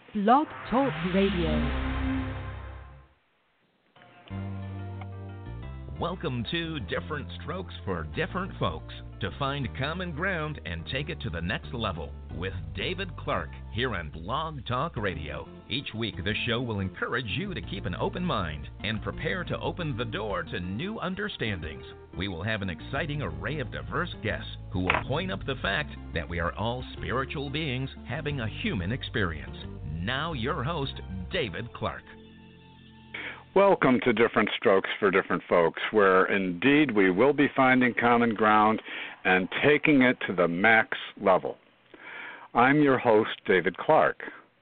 Blog Talk Radio. Welcome to Different Strokes for Different Folks, to find common ground and take it to the next level with David Clark here on Blog Talk Radio. Each week, the show will encourage you to keep an open mind and prepare to open the door to new understandings. We will have an exciting array of diverse guests who will point up the fact that we are all spiritual beings having a human experience. Now, your host, David Clark. Welcome to Different Strokes for Different Folks, where indeed we will be finding common ground and taking it to the max level. I'm your host, David Clark.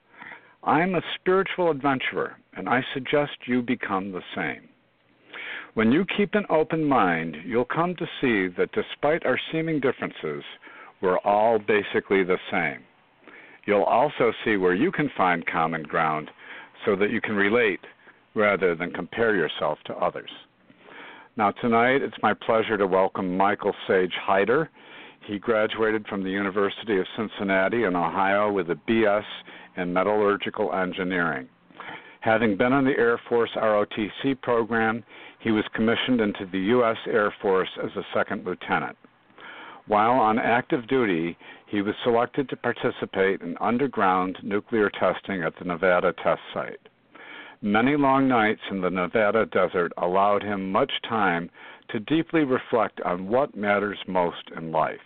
I'm a spiritual adventurer, and I suggest you become the same. When you keep an open mind, you'll come to see that despite our seeming differences, we're all basically the same. You'll also see where you can find common ground so that you can relate rather than compare yourself to others. Now tonight, it's my pleasure to welcome Michael Sage Hyder. He graduated from the University of Cincinnati in Ohio with a BS in metallurgical engineering. Having been in the Air Force ROTC program, he was commissioned into the U.S. Air Force as a second lieutenant. While on active duty, he was selected to participate in underground nuclear testing at the Nevada test site. Many long nights in the Nevada desert allowed him much time to deeply reflect on what matters most in life.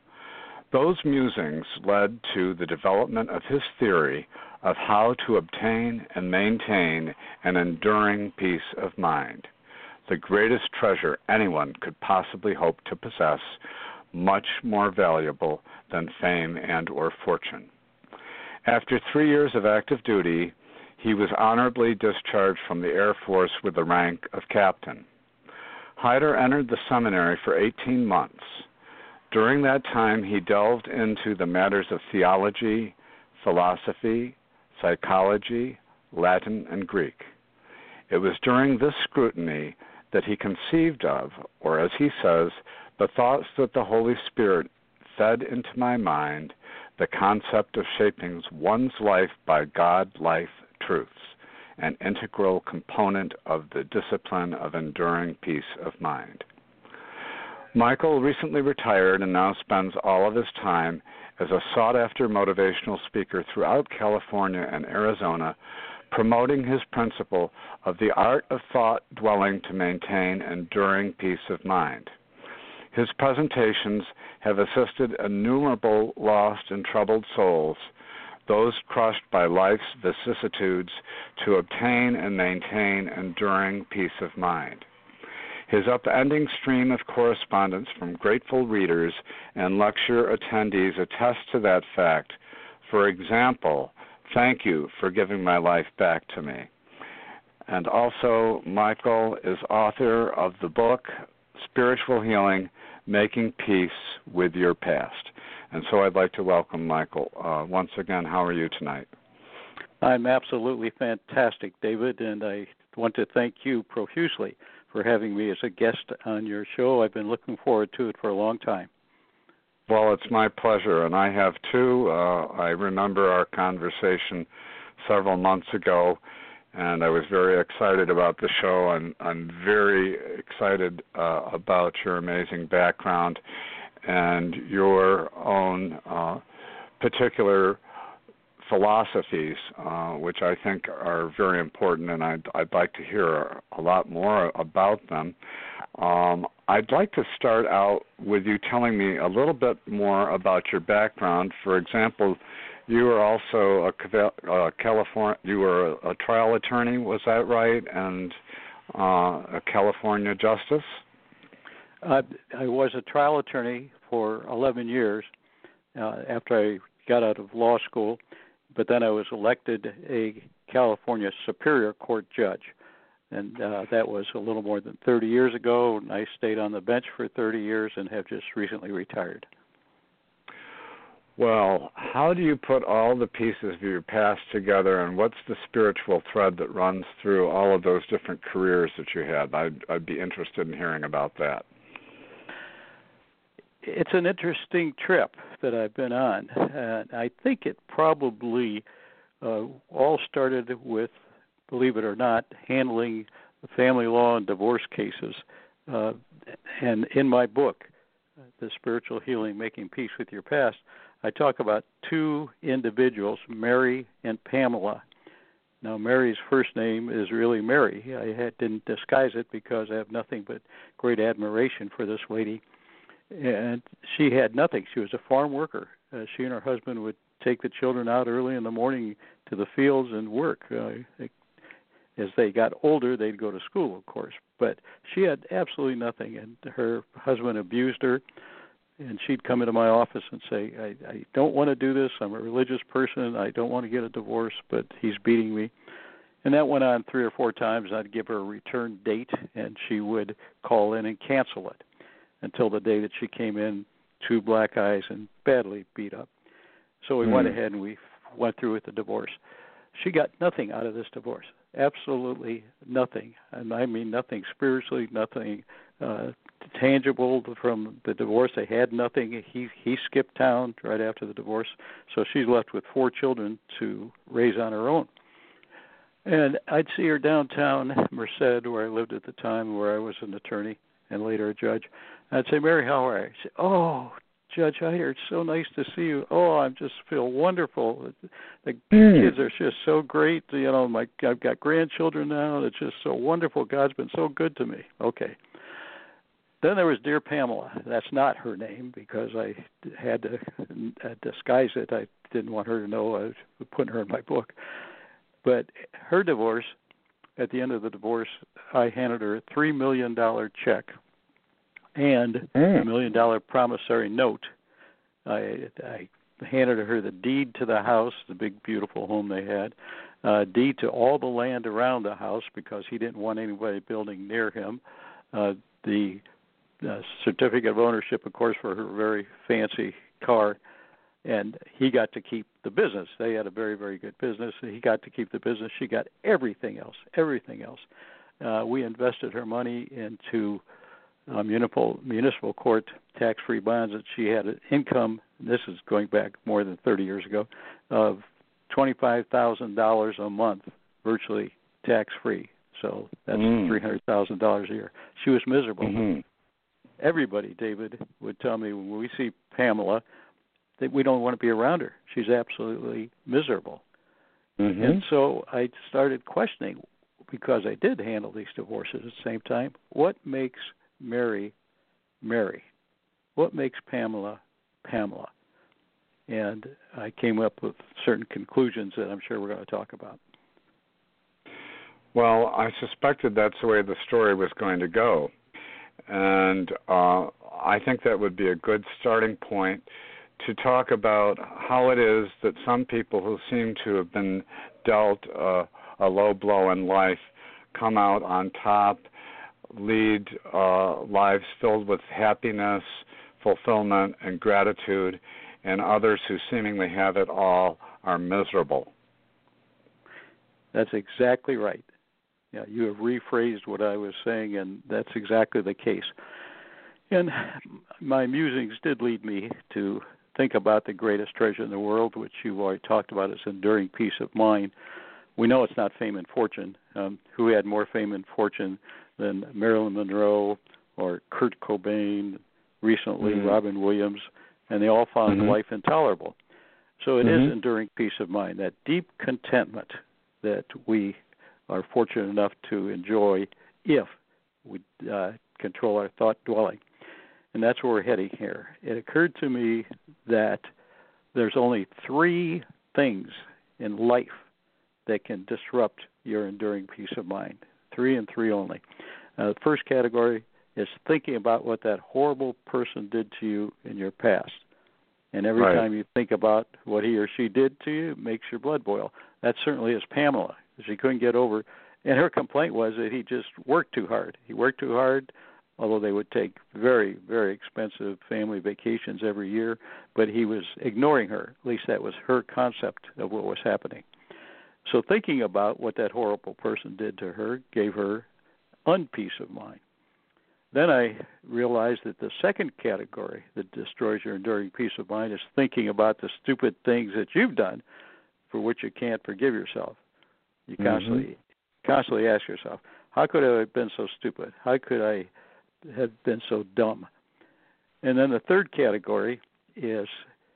Those musings led to the development of his theory of how to obtain and maintain an enduring peace of mind, the greatest treasure anyone could possibly hope to possess, much more valuable than fame and or fortune. After 3 years of active duty, he was honorably discharged from the Air Force with the rank of captain. Hyder entered the seminary for 18 months. During that time, he delved into the matters of theology, philosophy, psychology, Latin, and Greek. It was during this scrutiny that he conceived of, or as he says, the thoughts that the Holy Spirit fed into my mind, the concept of shaping one's life by God-life truths, an integral component of the discipline of enduring peace of mind. Michael recently retired and now spends all of his time as a sought-after motivational speaker throughout California and Arizona, promoting his principle of the art of thought dwelling to maintain enduring peace of mind. His presentations have assisted innumerable lost and troubled souls, those crushed by life's vicissitudes, to obtain and maintain enduring peace of mind. His upending stream of correspondence from grateful readers and lecture attendees attests to that fact. For example, thank you for giving my life back to me. And also, Michael is author of the book, Spiritual Healing, Making Peace with Your Past. And so I'd like to welcome Michael. Once again, how are you tonight? I'm absolutely fantastic, David, and I want to thank you profusely for having me as a guest on your show. I've been looking forward to it for a long time. Well, it's my pleasure, and I have too. I remember our conversation several months ago, and I was very excited about the show. I'm very excited about your amazing background and your own particular philosophies, which I think are very important, and I'd like to hear a lot more about them. I'd like to start out with you telling me a little bit more about your background. For example, you were also you were a trial attorney, was that right? And a California justice? I was a trial attorney for 11 years after I got out of law school, but then I was elected a California Superior Court judge, and that was a little more than 30 years ago, and I stayed on the bench for 30 years and have just recently retired. Well, how do you put all the pieces of your past together, and what's the spiritual thread that runs through all of those different careers that you had? I'd be interested in hearing about that. It's an interesting trip that I've been on. I think it probably all started with, believe it or not, handling family law and divorce cases. And in my book, The Spiritual Healing, Making Peace with Your Past, I talk about two individuals, Mary and Pamela. Now, Mary's first name is really Mary. I didn't disguise it because I have nothing but great admiration for this lady. And she had nothing. She was a farm worker. She and her husband would take the children out early in the morning to the fields and work. As they got older, they'd go to school, of course. But she had absolutely nothing, and her husband abused her. And she'd come into my office and say, I don't want to do this. I'm a religious person. I don't want to get a divorce, but he's beating me. And that went on 3 or 4 times. I'd give her a return date, and she would call in and cancel it until the day that she came in, 2 black eyes and badly beat up. So we went ahead and we went through with the divorce. She got nothing out of this divorce, absolutely nothing. And I mean nothing spiritually, nothing tangible from the divorce. They had nothing. He skipped town right after the divorce, so she's left with 4 children to raise on her own. And I'd see her downtown, Merced, where I lived at the time, where I was an attorney and later a judge. I'd say, Mary, how are you? She'd say, oh, Judge Hyder, it's so nice to see you. Oh, I just feel wonderful. The kids are just so great. You know, I've got grandchildren now. It's just so wonderful. God's been so good to me. Okay. Then there was Dear Pamela. That's not her name because I had to disguise it. I didn't want her to know I was putting her in my book. But her divorce, at the end of the divorce, I handed her a $3 million check and a $1 million promissory note. I handed her the deed to the house, the big, beautiful home they had, deed to all the land around the house because he didn't want anybody building near him, the certificate of ownership, of course, for her very fancy car, and he got to keep the business. They had a very, very good business. He got to keep the business. She got everything else. We invested her money into municipal court tax-free bonds that she had an income, this is going back more than 30 years ago, of $25,000 a month, virtually tax-free. So that's $300,000 a year. She was miserable. Everybody, David, would tell me when we see Pamela that we don't want to be around her. She's absolutely miserable. And so I started questioning, because I did handle these divorces at the same time, what makes Mary, Mary? What makes Pamela, Pamela? And I came up with certain conclusions that I'm sure we're going to talk about. Well, I suspected that's the way the story was going to go. And I think that would be a good starting point to talk about how it is that some people who seem to have been dealt a low blow in life come out on top, lead lives filled with happiness, fulfillment, and gratitude, and others who seemingly have it all are miserable. That's exactly right. Yeah, you have rephrased what I was saying, and that's exactly the case. And my musings did lead me to think about the greatest treasure in the world, which you've already talked about, is enduring peace of mind. We know it's not fame and fortune. Who had more fame and fortune than Marilyn Monroe or Kurt Cobain, recently Robin Williams, and they all found life intolerable. So it is enduring peace of mind, that deep contentment that we are fortunate enough to enjoy if we control our thought dwelling. And that's where we're heading here. It occurred to me that there's only 3 things in life that can disrupt your enduring peace of mind. 3 and 3 only. The first category is thinking about what that horrible person did to you in your past. And every time you think about what he or she did to you, it makes your blood boil. That certainly is Pamela. She couldn't get over, and her complaint was that he just worked too hard. He worked too hard, although they would take very, very expensive family vacations every year, but he was ignoring her. At least that was her concept of what was happening. So thinking about what that horrible person did to her gave her unpeace of mind. Then I realized that the second category that destroys your enduring peace of mind is thinking about the stupid things that you've done for which you can't forgive yourself. You constantly ask yourself, how could I have been so stupid? How could I have been so dumb? And then the third category is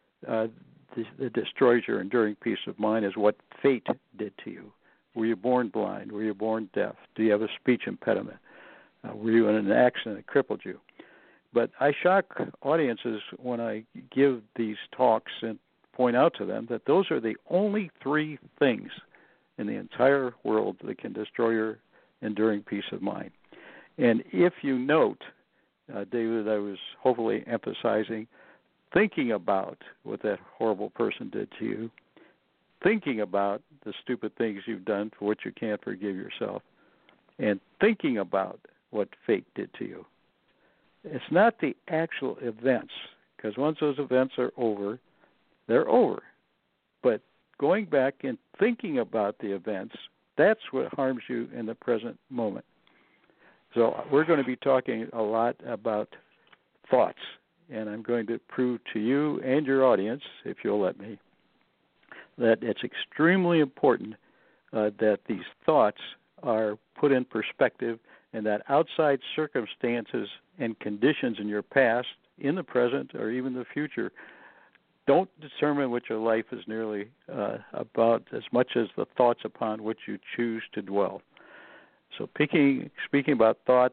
that destroys your enduring peace of mind is what fate did to you. Were you born blind? Were you born deaf? Do you have a speech impediment? Were you in an accident that crippled you? But I shock audiences when I give these talks and point out to them that those are the only three things in the entire world that can destroy your enduring peace of mind. And if you note, David, I was hopefully emphasizing thinking about what that horrible person did to you, thinking about the stupid things you've done for which you can't forgive yourself, and thinking about what fate did to you. It's not the actual events, because once those events are over, they're over. But going back and thinking about the events, that's what harms you in the present moment. So we're going to be talking a lot about thoughts, and I'm going to prove to you and your audience, if you'll let me, that it's extremely important that these thoughts are put in perspective and that outside circumstances and conditions in your past, in the present, or even the future don't determine what your life is nearly about as much as the thoughts upon which you choose to dwell. So speaking about thoughts,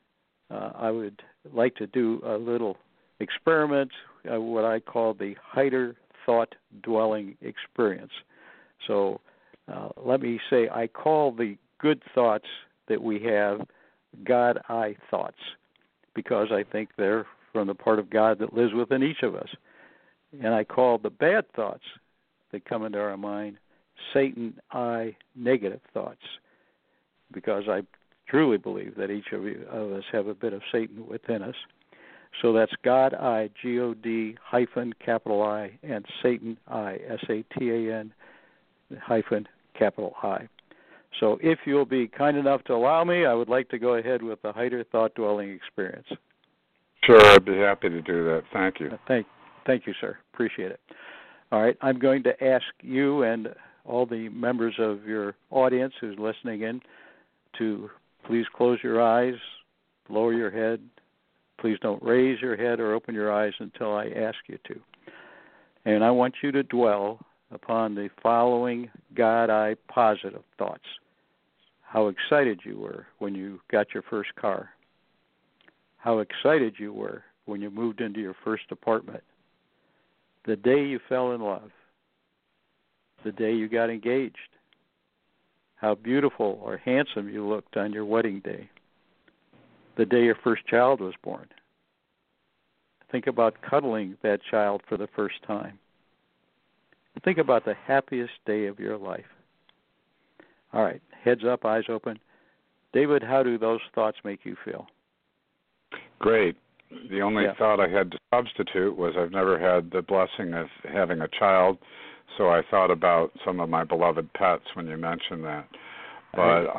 I would like to do a little experiment, what I call the Heider Thought Dwelling Experience. So let me say I call the good thoughts that we have God-I thoughts, because I think they're from the part of God that lives within each of us. And I call the bad thoughts that come into our mind Satan-I negative thoughts, because I truly believe that each of us have a bit of Satan within us. So that's God-I, G-O-D hyphen capital I, and Satan-I, S-A-T-A-N hyphen capital I. So if you'll be kind enough to allow me, I would like to go ahead with the Heider Thought Dwelling Experience. Sure, I'd be happy to do that. Thank you. Thank you, sir. Appreciate it. All right, I'm going to ask you and all the members of your audience who's listening in to please close your eyes, lower your head. Please don't raise your head or open your eyes until I ask you to. And I want you to dwell upon the following God-I positive thoughts. How excited you were when you got your first car. How excited you were when you moved into your first apartment. The day you fell in love. The day you got engaged. How beautiful or handsome you looked on your wedding day. The day your first child was born. Think about cuddling that child for the first time. Think about the happiest day of your life. All right, heads up, eyes open. David, how do those thoughts make you feel? Great. The only thought I had to substitute was I've never had the blessing of having a child, so I thought about some of my beloved pets when you mentioned that. But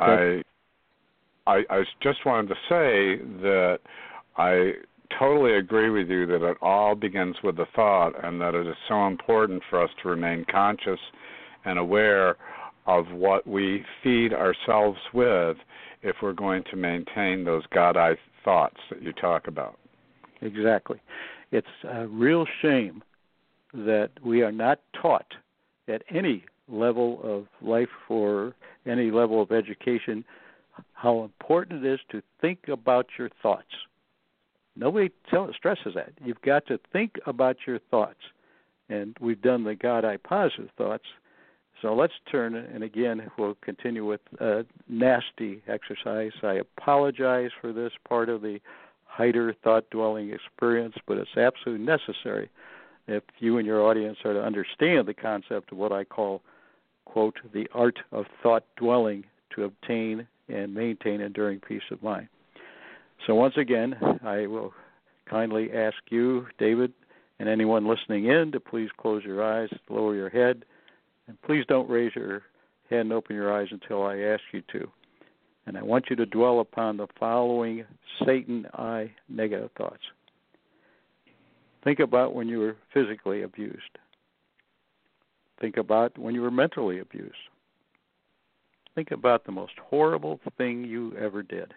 I just wanted to say that I totally agree with you that it all begins with the thought, and that it is so important for us to remain conscious and aware of what we feed ourselves with if we're going to maintain those God-I thoughts that you talk about. Exactly. It's a real shame that we are not taught at any level of life or any level of education how important it is to think about your thoughts. Nobody stresses that. You've got to think about your thoughts. And we've done the God-I positive thoughts. So let's turn, and again, we'll continue with a nasty exercise. I apologize for this part of the Heider Thought Dwelling Experience, but it's absolutely necessary if you and your audience are to understand the concept of what I call, quote, the art of thought dwelling to obtain and maintain enduring peace of mind. So once again, I will kindly ask you, David, and anyone listening in to please close your eyes, lower your head, and please don't raise your head and open your eyes until I ask you to. And I want you to dwell upon the following Satan-I negative thoughts. Think about when you were physically abused. Think about when you were mentally abused. Think about the most horrible thing you ever did.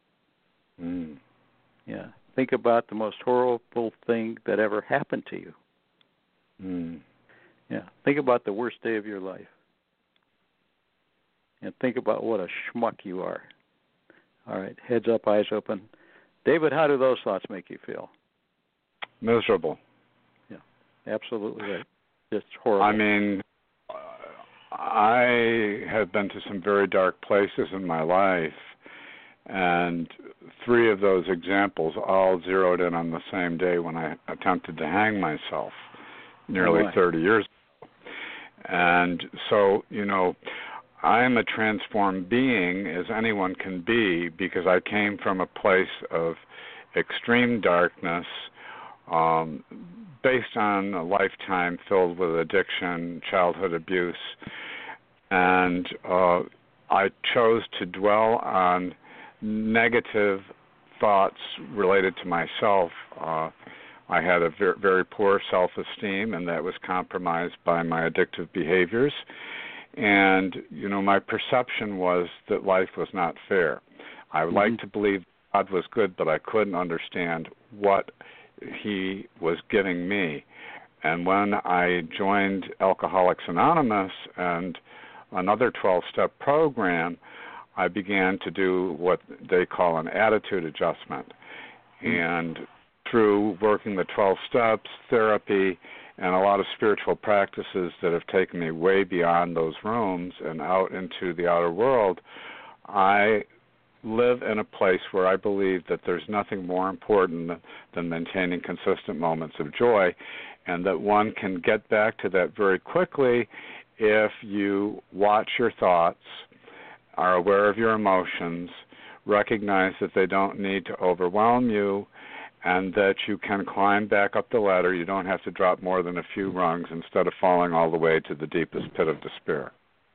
Yeah. Think about the most horrible thing that ever happened to you. Yeah. Think about the worst day of your life. And think about what a schmuck you are. All right. Heads up, eyes open. David, how do those thoughts make you feel? Miserable. Yeah. Absolutely right. Just horrible. I mean, I have been to some very dark places in my life, and 3 of those examples all zeroed in on the same day when I attempted to hang myself nearly 30 years ago. And so, I am a transformed being as anyone can be because I came from a place of extreme darkness, based on a lifetime filled with addiction, childhood abuse, and I chose to dwell on negative thoughts related to myself. I had a very, very poor self-esteem, and that was compromised by my addictive behaviors. And, my perception was that life was not fair. I would like to believe God was good, but I couldn't understand what he was giving me. And when I joined Alcoholics Anonymous and another 12-step program, I began to do what they call an attitude adjustment. And through working the 12 steps, therapy, and a lot of spiritual practices that have taken me way beyond those rooms and out into the outer world, I live in a place where I believe that there's nothing more important than maintaining consistent moments of joy, and that one can get back to that very quickly if you watch your thoughts, are aware of your emotions, recognize that they don't need to overwhelm you, and that you can climb back up the ladder. You don't have to drop more than a few rungs instead of falling all the way to the deepest pit of despair.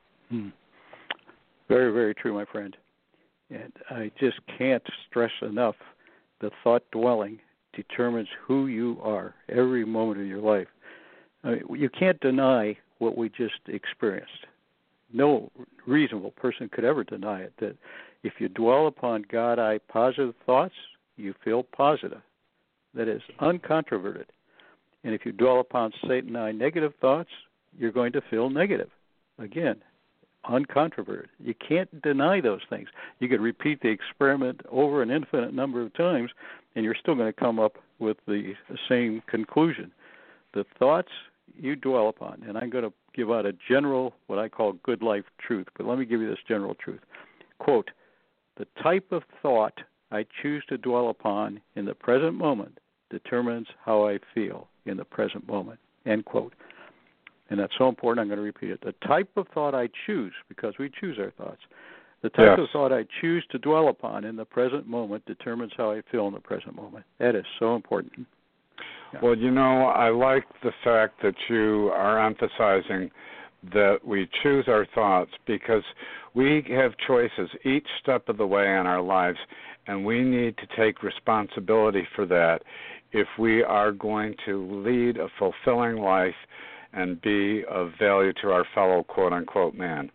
Very, very true, my friend. And I just can't stress enough, the thought dwelling determines who you are every moment of your life. I mean, you can't deny what we just experienced. No reasonable person could ever deny it, that if you dwell upon God-I positive thoughts, you feel positive. That is uncontroverted. And if you dwell upon Satan-I negative thoughts, you're going to feel negative. Again, uncontroverted. You can't deny those things. You could repeat the experiment over an infinite number of times, and you're still going to come up with the same conclusion. The thoughts you dwell upon, and I'm going to give out a general, what I call good life truth, but let me give you this general truth. Quote, the type of thought I choose to dwell upon in the present moment determines how I feel in the present moment, end quote. And that's so important, I'm going to repeat it. The type of thought I choose, because we choose our thoughts, the type of thought I choose to dwell upon in the present moment determines how I feel in the present moment. That is so important. Yeah. Well, I like the fact that you are emphasizing that we choose our thoughts because we have choices each step of the way in our lives, and we need to take responsibility for that if we are going to lead a fulfilling life and be of value to our fellow quote-unquote man.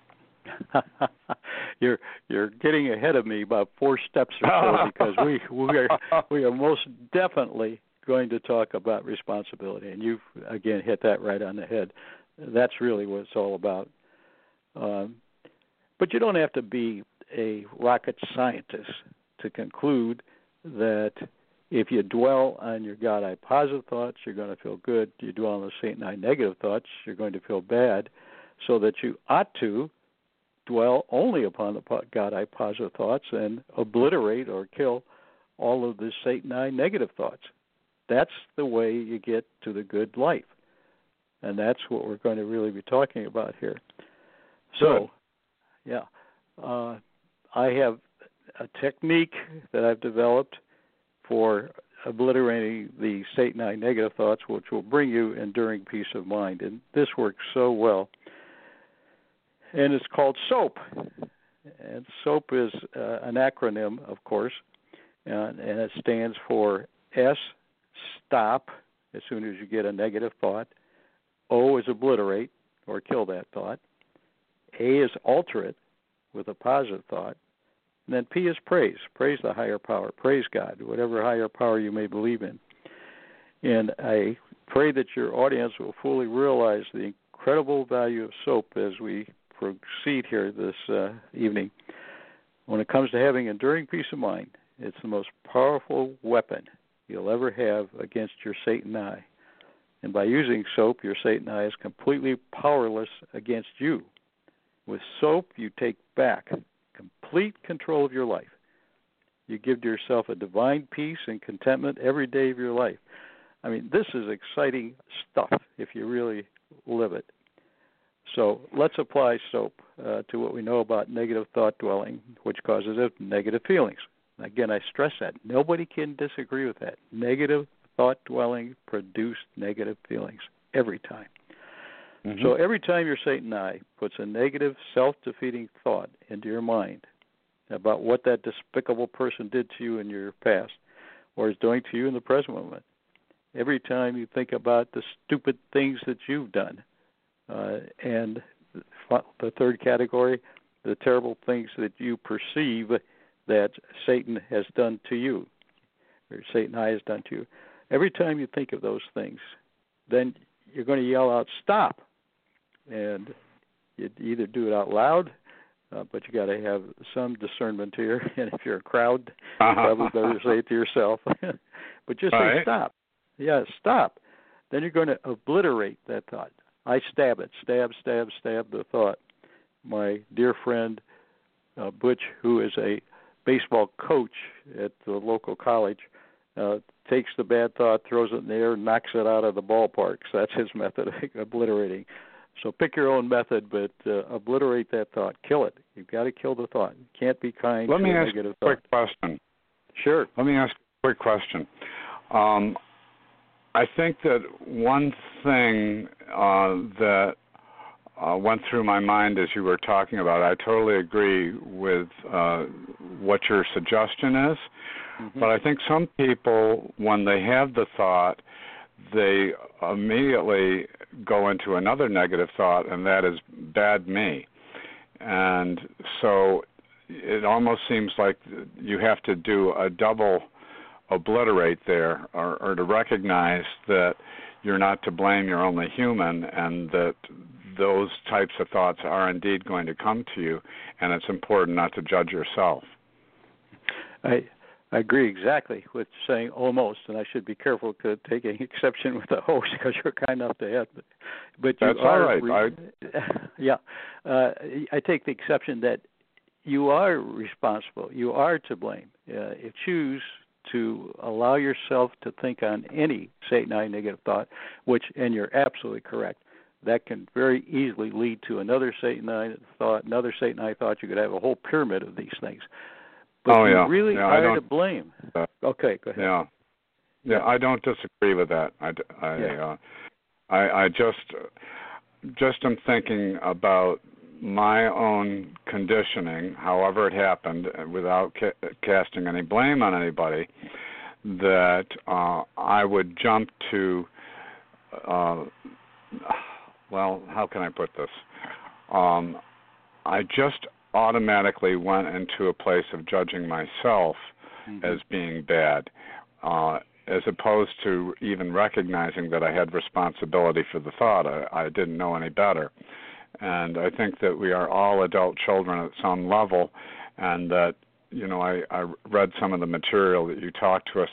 You're getting ahead of me about 4 steps or so because we are most definitely going to talk about responsibility, and you've again hit that right on the head. That's really what it's all about. But you don't have to be a rocket scientist to conclude that if you dwell on your God-I positive thoughts, you're going to feel good. You dwell on the Satan-I negative thoughts, you're going to feel bad. So that you ought to dwell only upon the God-I positive thoughts and obliterate or kill all of the Satan-I negative thoughts. That's the way you get to the good life. And that's what we're going to really be talking about here. So, I have a technique that I've developed for obliterating the Satan-I negative thoughts, which will bring you enduring peace of mind. And this works so well. And it's called SOAP. And SOAP is an acronym, of course, and it stands for S, stop, as soon as you get a negative thought. O is obliterate. or kill that thought. A is alter it with a positive thought. And then P is praise. Praise the higher power. Praise God, whatever higher power you may believe in. And I pray that your audience will fully realize the incredible value of soap as we proceed here this evening. When it comes to having enduring peace of mind, it's the most powerful weapon you'll ever have against your Satan eye. And by using soap, your Satan eye is completely powerless against you. With soap, you take back complete control of your life. You give to yourself a divine peace and contentment every day of your life. I mean, this is exciting stuff if you really live it. So let's apply soap to what we know about negative thought dwelling, which causes negative feelings. Again, I stress that. Nobody can disagree with that. Negative thought dwelling produce negative feelings every time. Mm-hmm. So every time your Satan eye puts a negative, self-defeating thought into your mind about what that despicable person did to you in your past or is doing to you in the present moment, every time you think about the stupid things that you've done, and the third category, the terrible things that you perceive that Satan has done to you, or Satan eye has done to you. Every time you think of those things, then you're going to yell out, stop. And you either do it out loud, but you got to have some discernment here. And if you're a crowd, you probably better say it to yourself. But just say stop. Yeah, stop. Then you're going to obliterate that thought. I stab it. Stab the thought. My dear friend Butch, who is a baseball coach at the local college, takes the bad thought, throws it in the air, knocks it out of the ballpark. So that's his method of obliterating. So pick your own method, but obliterate that thought. Kill it. You've got to kill the thought. You can't be kind to a negative thought. Let me ask a quick question. Sure. Let me ask a quick question. I think that one thing that went through my mind as you were talking about it, I totally agree with what your suggestion is, but I think some people, when they have the thought, they immediately go into another negative thought, and that is bad me. And so it almost seems like you have to do a double obliterate there, or to recognize that you're not to blame, you're only human, and that those types of thoughts are indeed going to come to you, and it's important not to judge yourself. I agree exactly with saying almost, and I should be careful to take any exception with the host because you're kind enough to have. But you That's are, all right. I take the exception that you are responsible. You are to blame. You choose to allow yourself to think on any Satan eye negative thought, which, and you're absolutely correct, that can very easily lead to another Satan eye thought, another Satan eye thought. You could have a whole pyramid of these things. But you really are to blame. Okay, go ahead. Yeah, I don't disagree with that. I just am thinking about my own conditioning, however it happened, without casting any blame on anybody, that I would jump to, well, how can I put this? I just automatically went into a place of judging myself as being bad, as opposed to even recognizing that I had responsibility for the thought. I didn't know any better. And I think that we are all adult children at some level, and that, I read some of the material that you talked to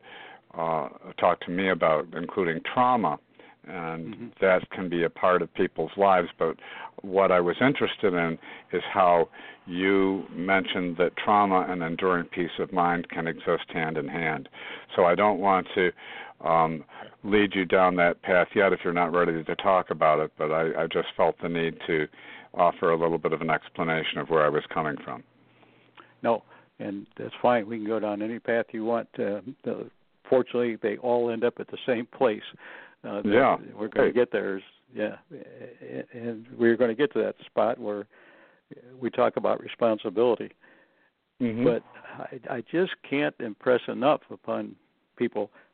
me about, including trauma, and that can be a part of people's lives. But what I was interested in is how you mentioned that trauma and enduring peace of mind can exist hand in hand. So I don't want to lead you down that path yet if you're not ready to talk about it, but I just felt the need to offer a little bit of an explanation of where I was coming from. No, and that's fine. We can go down any path you want. Fortunately, they all end up at the same place. We're going to get there. And we're going to get to that spot where we talk about responsibility. But I just can't impress enough upon people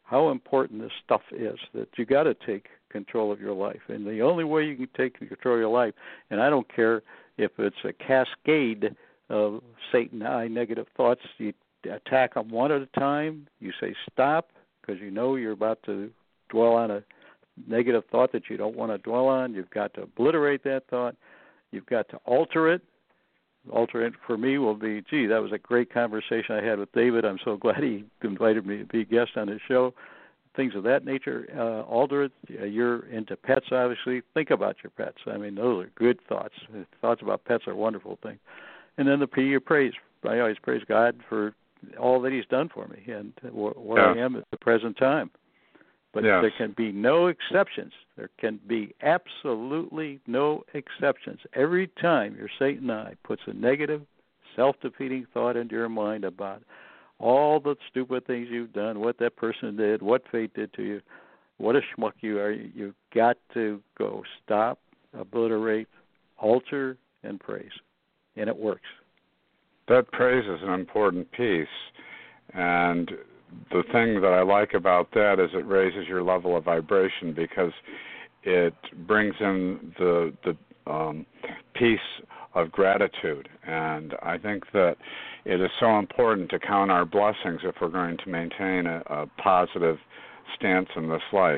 how important this stuff is, that you got to take control of your life. And the only way you can take control of your life, and I don't care if it's a cascade of Satan high negative thoughts, you attack them one at a time. You say stop because you know you're about to dwell on a negative thought that you don't want to dwell on. You've got to obliterate that thought. You've got to alter it. Alter it for me will be, gee, that was a great conversation I had with David. I'm so glad he invited me to be a guest on his show. Things of that nature. Alter it. You're into pets, obviously. Think about your pets. I mean, those are good thoughts. Thoughts about pets are wonderful things. And then the P, you praise. I always praise God for all that he's done for me and where I am at the present time. But there can be no exceptions. There can be absolutely no exceptions. Every time your Satan eye puts a negative, self-defeating thought into your mind about all the stupid things you've done, what that person did, what fate did to you, what a schmuck you are, you've got to go stop, obliterate, alter, and praise. And it works. That praise is an important piece. And the thing that I like about that is it raises your level of vibration because it brings in the piece of gratitude. And I think that it is so important to count our blessings if we're going to maintain a positive stance in this life.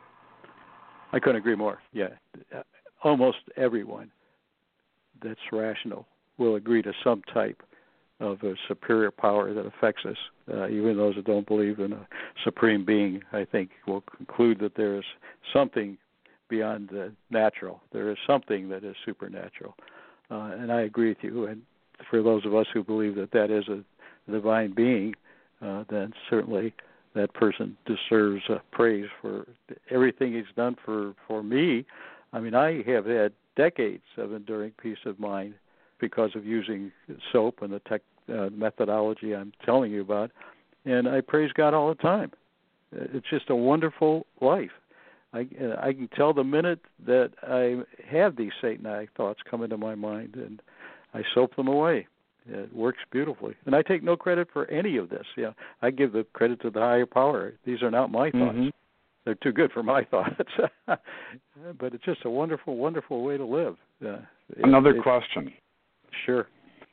I couldn't agree more. Yeah. Almost everyone that's rational will agree to some type of a superior power that affects us. Even those that don't believe in a supreme being, I think, will conclude that there is something beyond the natural. There is something that is supernatural. And I agree with you. And for those of us who believe that that is a divine being, then certainly that person deserves praise for everything he's done for me. I mean, I have had decades of enduring peace of mind because of using SOAP and the methodology I'm telling you about, and I praise God all the time. It's just a wonderful life. I can tell the minute that I have these Satanic thoughts come into my mind, and I soap them away. It works beautifully. And I take no credit for any of this. Yeah, I give the credit to the higher power. These are not my thoughts. Mm-hmm. They're too good for my thoughts. But it's just a wonderful, wonderful way to live. Another question. Sure.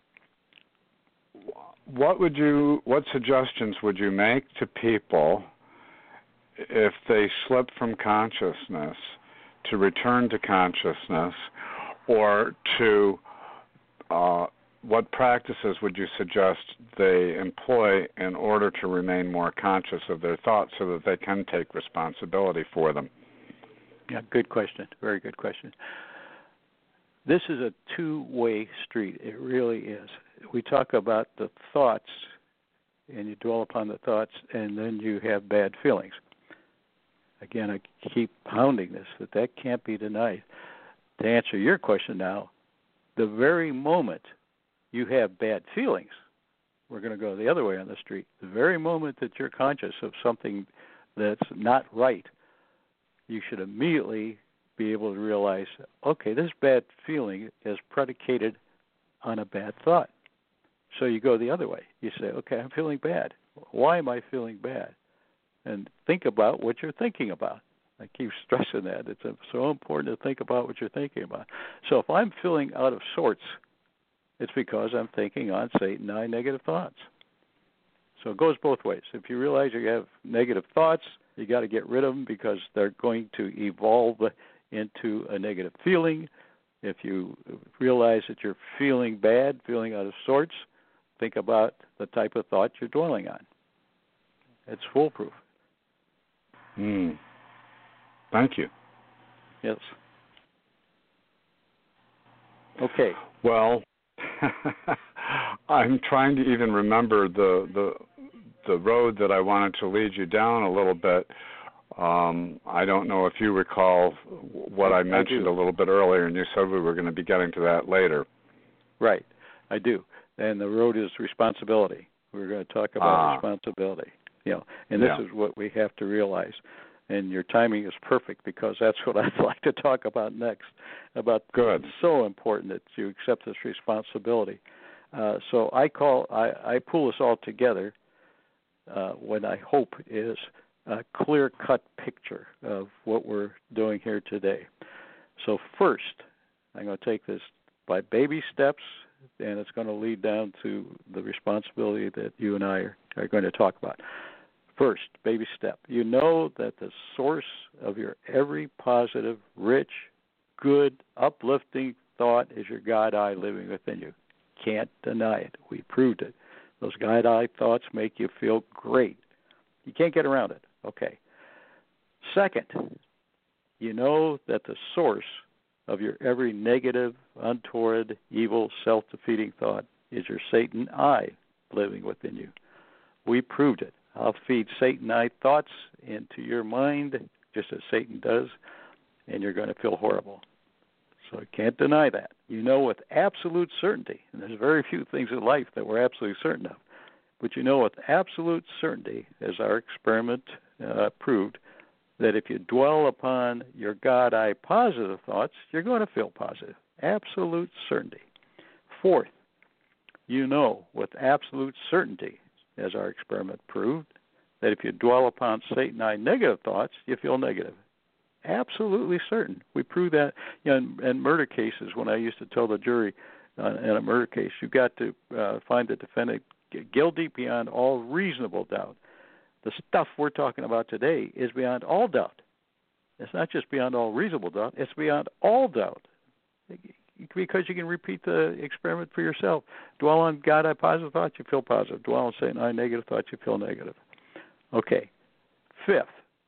What suggestions would you make to people if they slip from consciousness to return to consciousness, or to what practices would you suggest they employ in order to remain more conscious of their thoughts so that they can take responsibility for them? Yeah, good question. Very good question. This is a two-way street. It really is. We talk about the thoughts, and you dwell upon the thoughts, and then you have bad feelings. Again, I keep pounding this, that can't be denied. To answer your question now, the very moment you have bad feelings, we're going to go the other way on the street. The very moment that you're conscious of something that's not right, you should immediately be able to realize, okay, this bad feeling is predicated on a bad thought. So you go the other way. You say, okay, I'm feeling bad. Why am I feeling bad? And think about what you're thinking about. I keep stressing that. It's so important to think about what you're thinking about. So if I'm feeling out of sorts, it's because I'm thinking on Satan high negative thoughts. So it goes both ways. If you realize you have negative thoughts, you got to get rid of them because they're going to evolve into a negative feeling. If you realize that you're feeling bad, feeling out of sorts, think about the type of thought you're dwelling on. It's foolproof. Thank you. Yes. Okay. Well, I'm trying to even remember the road that I wanted to lead you down a little bit. I don't know if you recall what I mentioned a little bit earlier, and you said we were going to be getting to that later. Right, I do. And the road is responsibility. We're going to talk about responsibility. And this is what we have to realize. And your timing is perfect because that's what I'd like to talk about next. Good. It's so important that you accept this responsibility. So I pull this all together. What I hope is a clear-cut picture of what we're doing here today. So first, I'm going to take this by baby steps, and it's going to lead down to the responsibility that you and I are going to talk about. First, baby step. You know that the source of your every positive, rich, good, uplifting thought is your God-I living within you. Can't deny it. We proved it. Those God-I thoughts make you feel great. You can't get around it. Okay. Second, you know that the source of your every negative, untoward, evil, self-defeating thought is your Satan I living within you. We proved it. I'll feed Satan I thoughts into your mind, just as Satan does, and you're going to feel horrible. So I can't deny that. You know with absolute certainty, and there's very few things in life that we're absolutely certain of, but you know with absolute certainty, as our experiment proved, that if you dwell upon your God-I positive thoughts, you're going to feel positive. Absolute certainty. Fourth, you know with absolute certainty, as our experiment proved, that if you dwell upon Satan I negative thoughts, you feel negative. Absolutely certain. We proved that in murder cases. When I used to tell the jury in a murder case, you got to find the defendant guilty beyond all reasonable doubt. The stuff we're talking about today is beyond all doubt. It's not just beyond all reasonable doubt. It's beyond all doubt. Because you can repeat the experiment for yourself. Dwell on God-I positive thoughts, you feel positive. Dwell on Satan I negative thoughts, you feel negative. Okay. Fifth,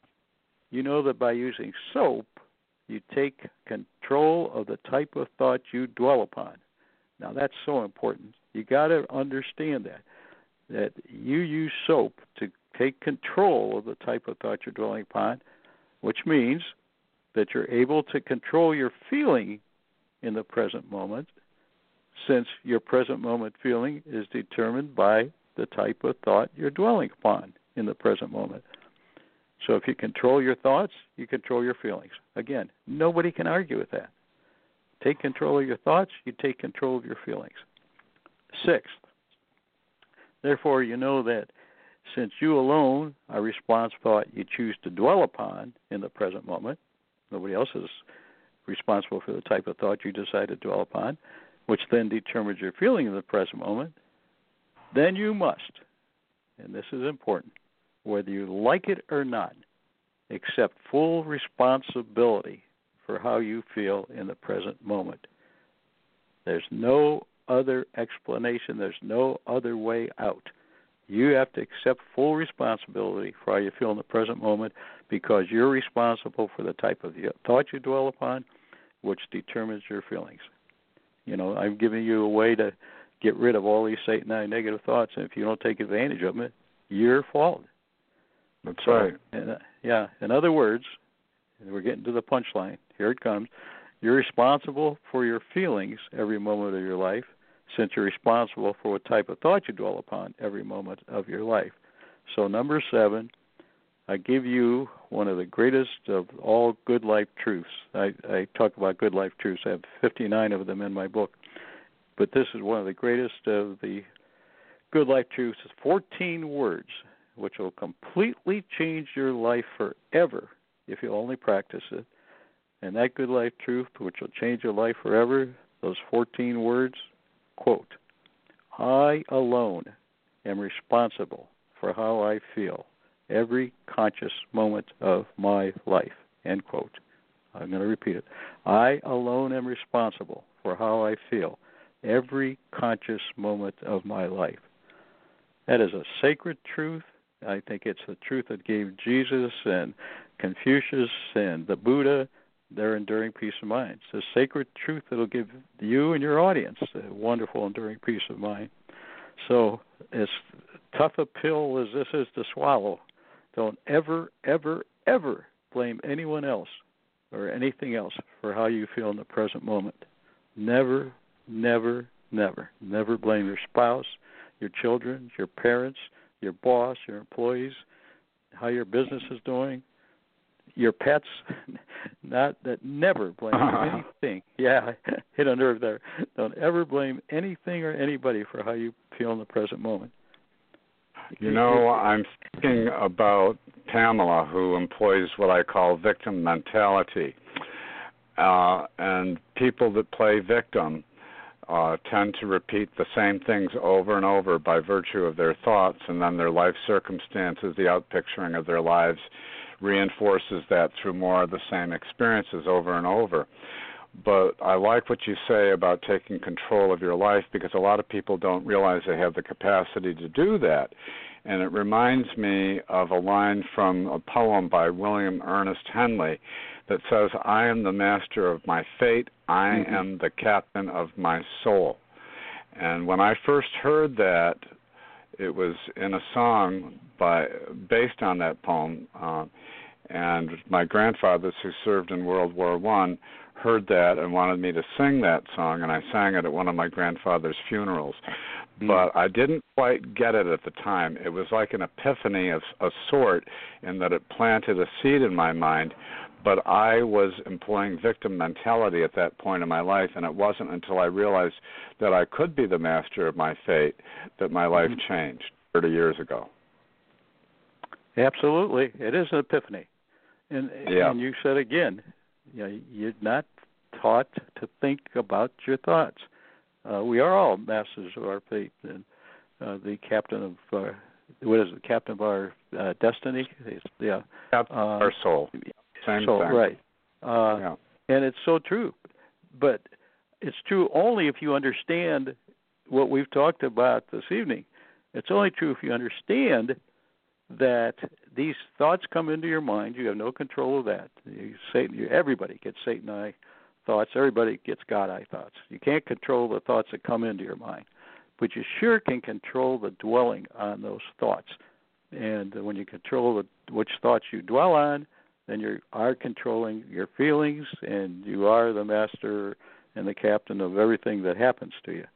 you know that by using soap, you take control of the type of thought you dwell upon. Now, that's so important. You got to understand that you use soap to take control of the type of thought you're dwelling upon, which means that you're able to control your feeling in the present moment, since your present moment feeling is determined by the type of thought you're dwelling upon in the present moment. So if you control your thoughts, you control your feelings. Again, nobody can argue with that. Take control of your thoughts, you take control of your feelings. Sixth, therefore you know that since you alone are responsible for what you choose to dwell upon in the present moment, nobody else is responsible for the type of thought you decide to dwell upon, which then determines your feeling in the present moment, then you must, and this is important, whether you like it or not, accept full responsibility for how you feel in the present moment. There's no other explanation. There's no other way out. You have to accept full responsibility for how you feel in the present moment because you're responsible for the type of thought you dwell upon, which determines your feelings. You know, I'm giving you a way to get rid of all these Satan I negative thoughts, and if you don't take advantage of it, your fault. That's right. In other words, we're getting to the punchline. Here it comes. You're responsible for your feelings every moment of your life, since you're responsible for what type of thought you dwell upon every moment of your life. So 7, I give you one of the greatest of all good life truths. I talk about good life truths. I have 59 of them in my book. But this is one of the greatest of the good life truths. It's 14 words, which will completely change your life forever if you only practice it. And that good life truth, which will change your life forever, those 14 words, quote, I alone am responsible for how I feel every conscious moment of my life, end quote. I'm going to repeat it. I alone am responsible for how I feel every conscious moment of my life. That is a sacred truth. I think it's the truth that gave Jesus and Confucius and the Buddha their enduring peace of mind. It's a sacred truth that will give you and your audience a wonderful enduring peace of mind. So as tough a pill as this is to swallow, don't ever, ever, ever blame anyone else or anything else for how you feel in the present moment. Never, never, never. Never blame your spouse, your children, your parents, your boss, your employees, how your business is doing, your pets. Never blame anything. Yeah, hit a nerve there. Don't ever blame anything or anybody for how you feel in the present moment. I'm thinking about Pamela, who employs what I call victim mentality. And people that play victim tend to repeat the same things over and over by virtue of their thoughts, and then their life circumstances, the outpicturing of their lives, reinforces that through more of the same experiences over and over. But I like what you say about taking control of your life, because a lot of people don't realize they have the capacity to do that. And it reminds me of a line from a poem by William Ernest Henley that says, I am the master of my fate, I am the captain of my soul. And when I first heard that, it was in a song based on that poem, and my grandfathers, who served in World War I, heard that and wanted me to sing that song, and I sang it at one of my grandfather's funerals. But I didn't quite get it at the time. It was like an epiphany of a sort, in that it planted a seed in my mind, but I was employing victim mentality at that point in my life, and it wasn't until I realized that I could be the master of my fate that my life changed 30 years ago. Absolutely. It is an epiphany. And you said again, you're not taught to think about your thoughts. We are all masters of our fate, and the captain of the captain of our destiny? Captain of our soul. Same soul, thing. Right. And it's so true. But it's true only if you understand what we've talked about this evening. It's only true if you understand that these thoughts come into your mind. You have no control of that. Everybody gets Satan-I thoughts. Everybody gets God-I thoughts. You can't control the thoughts that come into your mind, but you sure can control the dwelling on those thoughts. And when you control which thoughts you dwell on, then you are controlling your feelings, and you are the master and the captain of everything that happens to you.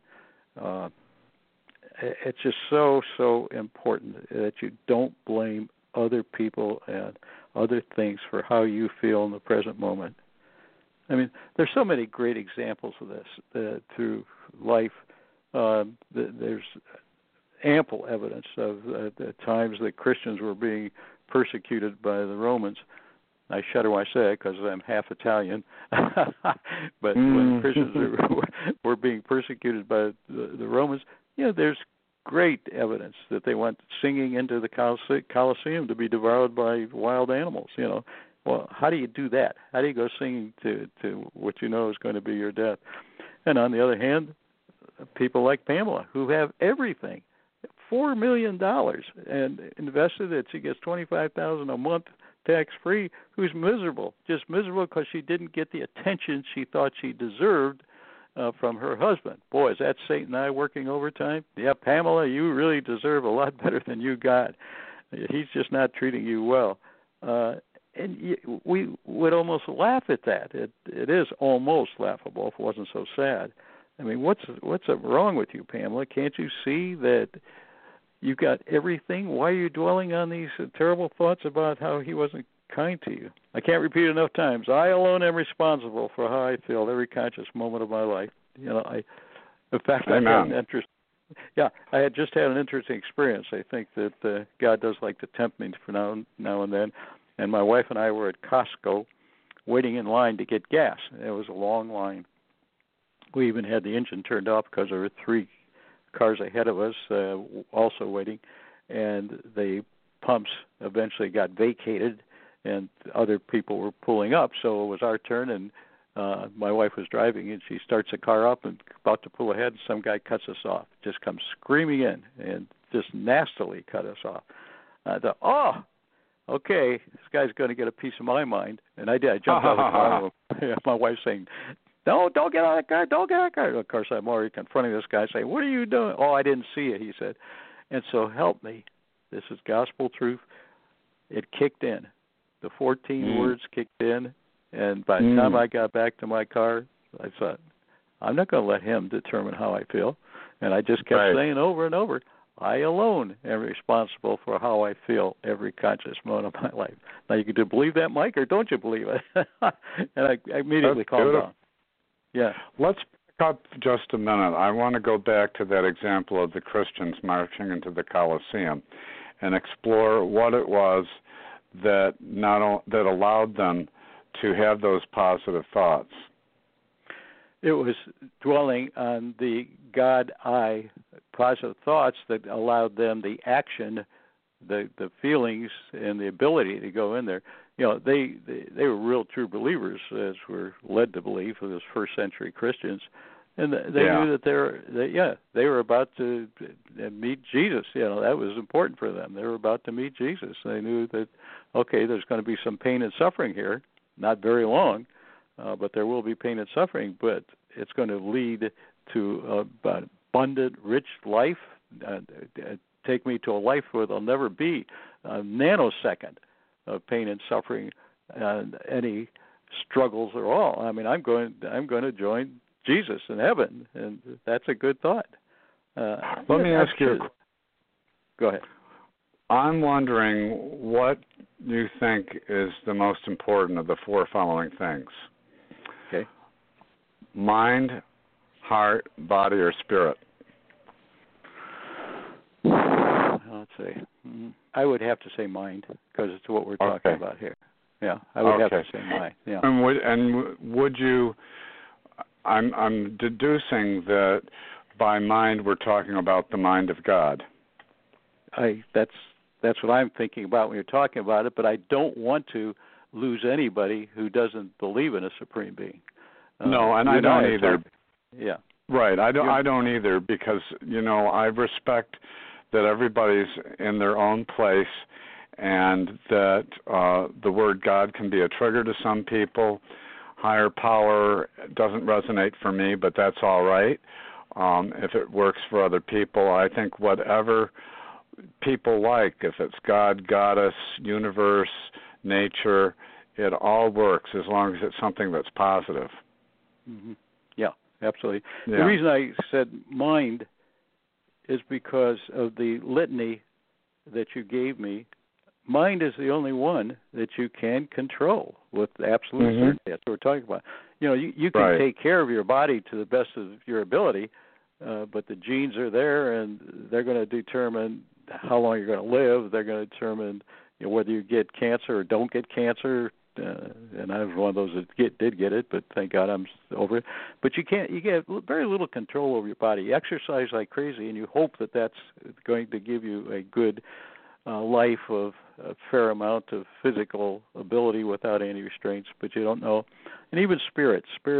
It's just so, so important that you don't blame other people and other things for how you feel in the present moment. I mean, there's so many great examples of this through life. There's ample evidence of the times that Christians were being persecuted by the Romans. I shudder when I say it because I'm half Italian. But when Christians were being persecuted by the Romans, there's great evidence that they went singing into the Colosseum to be devoured by wild animals. Well, how do you do that? How do you go singing to what you know is going to be your death? And on the other hand, people like Pamela, who have everything, $4 million, and invested it. She gets $25,000 a month tax-free, who's miserable, just miserable because she didn't get the attention she thought she deserved from her husband. Boy, is that Satan-I working overtime? Yeah, Pamela, you really deserve a lot better than you got. He's just not treating you well. And we would almost laugh at that. It is almost laughable if it wasn't so sad. I mean, what's wrong with you, Pamela? Can't you see that you've got everything? Why are you dwelling on these terrible thoughts about how he wasn't kind to you? I can't repeat enough times. I alone am responsible for how I feel every conscious moment of my life. I had just had an interesting experience. I think that God does like to tempt me for now and then. And my wife and I were at Costco waiting in line to get gas. It was a long line. We even had the engine turned off because there were 3 cars ahead of us also waiting. And the pumps eventually got vacated and other people were pulling up. So it was our turn, and my wife was driving, and she starts the car up and about to pull ahead, and some guy cuts us off, just comes screaming in and just nastily cut us off. I thought, okay, this guy's going to get a piece of my mind. And I did. I jumped out of the car. My wife's saying, no, don't get out of the car, don't get out of the car. Of course, I'm already confronting this guy saying, what are you doing? Oh, I didn't see it, he said. And so help me. This is gospel truth. It kicked in. The 14 words kicked in. And by the time I got back to my car, I thought, I'm not going to let him determine how I feel. And I just kept saying over and over, I alone am responsible for how I feel every conscious moment of my life. Now, you can believe that, Mike, or don't you believe it? And I immediately calmed down. Yeah. Let's up just a minute. I want to go back to that example of the Christians marching into the Colosseum and explore what it was that that allowed them to have those positive thoughts. It was dwelling on the God-I positive thoughts that allowed them the action, the feelings, and the ability to go in there. You know, they were real true believers, as we're led to believe, for those first century Christians, and they knew that they were about to meet Jesus. You know, that was important for them. They were about to meet Jesus. They knew that, okay, there's going to be some pain and suffering here, not very long, but there will be pain and suffering. But it's going to lead to abundant, rich life. Take me to a life where there'll never be a nanosecond of pain and suffering and any struggles at all. I mean, I'm going to join Jesus in heaven, and that's a good thought. Let me ask you. Go ahead. I'm wondering what you think is the most important of the four following things. Okay. Mind, heart, body, or spirit? Let's see. I would have to say mind, because it's what we're talking about here. Yeah, I would have to say mind. Yeah. And would you? I'm deducing that by mind we're talking about the mind of God. That's what I'm thinking about when you're talking about it. But I don't want to lose anybody who doesn't believe in a supreme being. No, and I don't either. Yeah. Right. I don't either, because I respect that everybody's in their own place, and that the word God can be a trigger to some people. Higher power doesn't resonate for me, but that's all right. If it works for other people, I think whatever people like, if it's God, goddess, universe, nature, it all works as long as it's something that's positive. Mm-hmm. Yeah, absolutely. Yeah. The reason I said mind is because of the litany that you gave me. Mind is the only one that you can control with absolute certainty. That's what we're talking about. You can take care of your body to the best of your ability, but the genes are there, and they're going to determine how long you're going to live. They're going to determine whether you get cancer or don't get cancer. And I was one of those that did get it, but thank God I'm over it. But you get very little control over your body. You exercise like crazy, and you hope that that's going to give you a good life of a fair amount of physical ability without any restraints, but you don't know. And even spirit,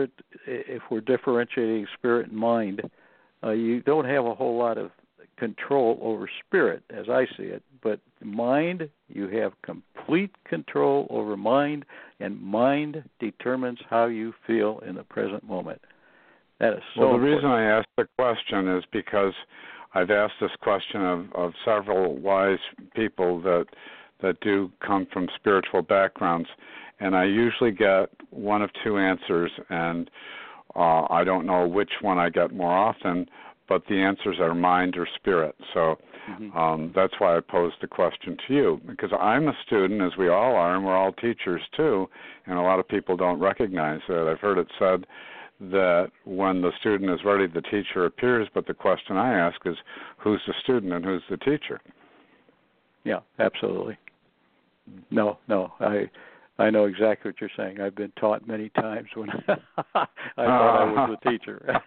if we're differentiating spirit and mind, you don't have a whole lot of control over spirit, as I see it. But mind, you have complete control over mind, and mind determines how you feel in the present moment. That is so important. The reason I asked the question is because I've asked this question of several wise people that do come from spiritual backgrounds, and I usually get one of two answers, and I don't know which one I get more often, but the answers are mind or spirit. So that's why I posed the question to you, because I'm a student, as we all are, and we're all teachers too, and a lot of people don't recognize that. I've heard it said that when the student is ready, the teacher appears, but the question I ask is, who's the student and who's the teacher? Yeah, absolutely. No, I know exactly what you're saying. I've been taught many times when I thought I was the teacher.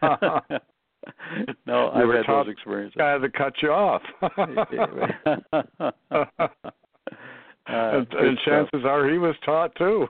No, I've had those experiences. I had to cut you off. And chances are he was taught too.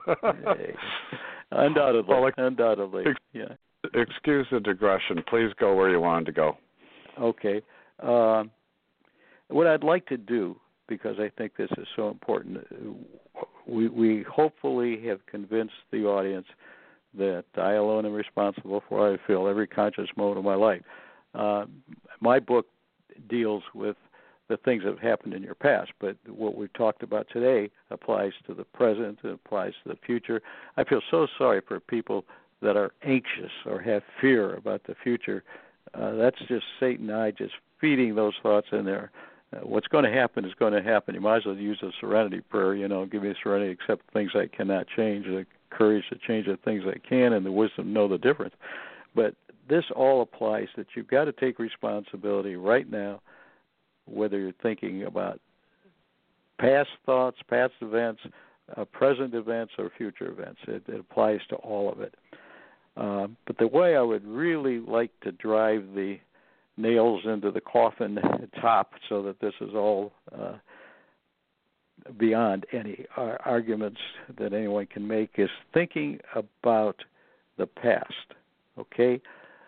Undoubtedly. Yeah. Excuse the digression. Please go where you wanted to go. Okay. What I'd like to do, because I think this is so important, we hopefully have convinced the audience that I alone am responsible for how I feel every conscious moment of my life. My book deals with the things that have happened in your past, but what we've talked about today applies to the present, it applies to the future. I feel so sorry for people that are anxious or have fear about the future. That's just Satan and I just feeding those thoughts in there. What's going to happen is going to happen. You might as well use a serenity prayer, give me serenity, accept things I cannot change, the courage to change the things I can, and the wisdom to know the difference. But this all applies that you've got to take responsibility right now, whether you're thinking about past thoughts, past events, present events, or future events. It applies to all of it. But the way I would really like to drive the nails into the coffin top so that this is all beyond any arguments that anyone can make is thinking about the past, okay?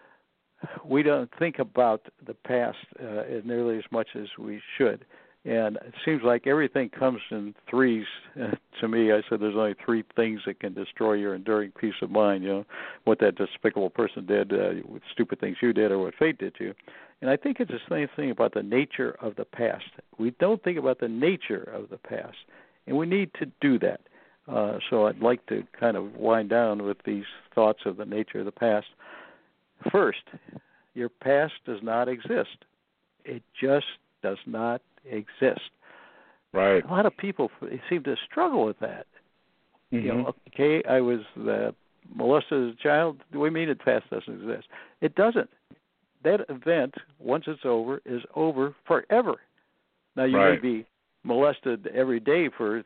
We don't think about the past nearly as much as we should. And it seems like everything comes in threes. To me, I said there's only three things that can destroy your enduring peace of mind, what that despicable person did, what stupid things you did, or what fate did to you. And I think it's the same thing about the nature of the past. We don't think about the nature of the past, and we need to do that. So I'd like to kind of wind down with these thoughts of the nature of the past. First, your past does not exist. It just does not exist. Right. A lot of people seem to struggle with that. Mm-hmm. Okay, I was molested as a child. We mean the past doesn't exist. It doesn't. That event, once it's over, is over forever. Now, you may be molested every day for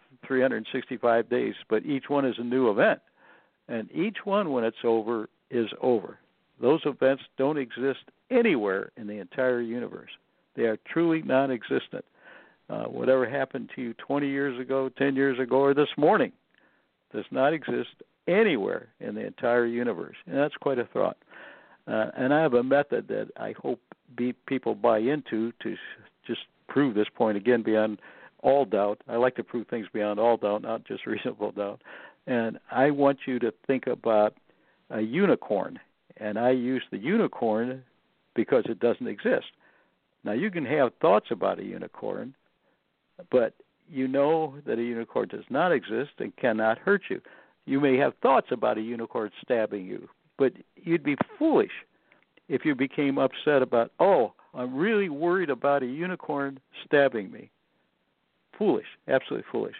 365 days, but each one is a new event. And each one, when it's over, is over. Those events don't exist anywhere in the entire universe. They are truly non-existent. Whatever happened to you 20 years ago, 10 years ago, or this morning does not exist anywhere in the entire universe. And that's quite a thought. And I have a method that I hope people buy into to just prove this point again beyond all doubt. I like to prove things beyond all doubt, not just reasonable doubt. And I want you to think about a unicorn. And I use the unicorn because it doesn't exist. Now, you can have thoughts about a unicorn, but you know that a unicorn does not exist and cannot hurt you. You may have thoughts about a unicorn stabbing you, but you'd be foolish if you became upset about, I'm really worried about a unicorn stabbing me. Foolish, absolutely foolish.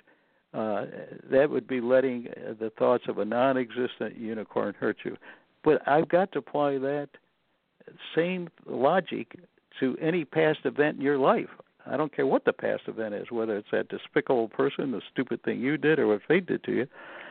That would be letting the thoughts of a non-existent unicorn hurt you. But I've got to apply that same logic to any past event in your life. I don't care what the past event is, whether it's that despicable person, the stupid thing you did, or what fate did to you.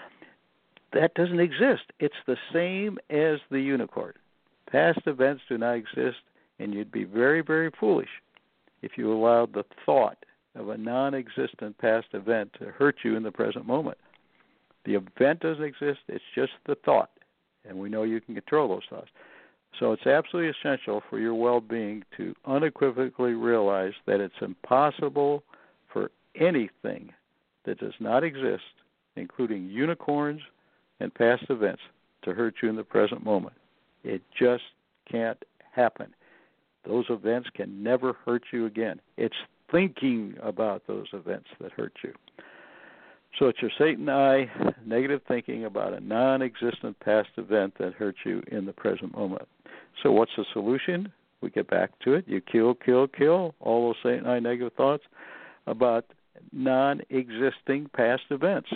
That doesn't exist. It's the same as the unicorn. Past events do not exist, and you'd be very, very foolish if you allowed the thought of a non-existent past event to hurt you in the present moment. The event doesn't exist. It's just the thought, and we know you can control those thoughts. So it's absolutely essential for your well-being to unequivocally realize that it's impossible for anything that does not exist, including unicorns and past events, to hurt you in the present moment. It just can't happen. Those events can never hurt you again. It's thinking about those events that hurt you. So it's your Satan eye, negative thinking about a non-existent past event that hurt you in the present moment. So what's the solution? We get back to it. You kill all those Satan eye negative thoughts about non-existing past events.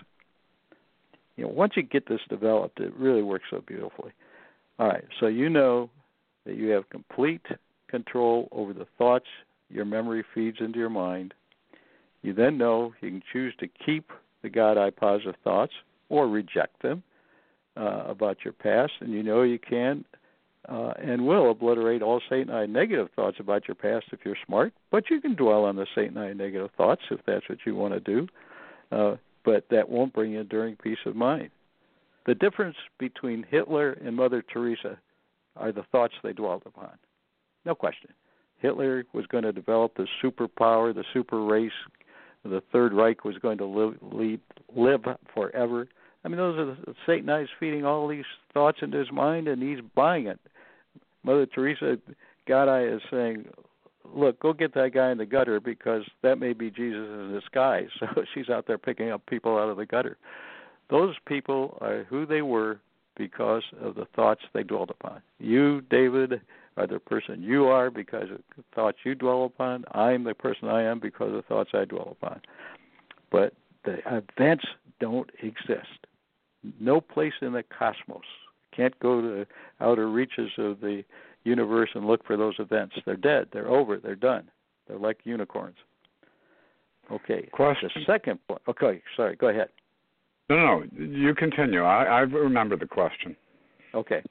Once you get this developed, it really works so beautifully. All right, so you know that you have complete control over the thoughts your memory feeds into your mind. You then know you can choose to keep the God-eye positive thoughts or reject them about your past, and you know you can and will obliterate all Satan eye negative thoughts about your past if you're smart, but you can dwell on the Satan eye negative thoughts if that's what you want to do, but that won't bring you enduring peace of mind. The difference between Hitler and Mother Teresa are the thoughts they dwelled upon. No question. Hitler was going to develop the superpower, the super race. The Third Reich was going to live forever. I mean, those are the Satan eyes feeding all these thoughts into his mind, and he's buying it. Mother Teresa, God-eye, is saying, look, go get that guy in the gutter because that may be Jesus in disguise. So she's out there picking up people out of the gutter. Those people are who they were because of the thoughts they dwelled upon. You, David, are the person you are because of the thoughts you dwell upon. I am the person I am because of the thoughts I dwell upon. But the events don't exist. No place in the cosmos Can't go to the outer reaches of the universe and look for those events. They're dead. They're over. They're done. They're like unicorns. Okay. Question. The second point. Okay, sorry. Go ahead. No, you continue. I remember the question. Okay.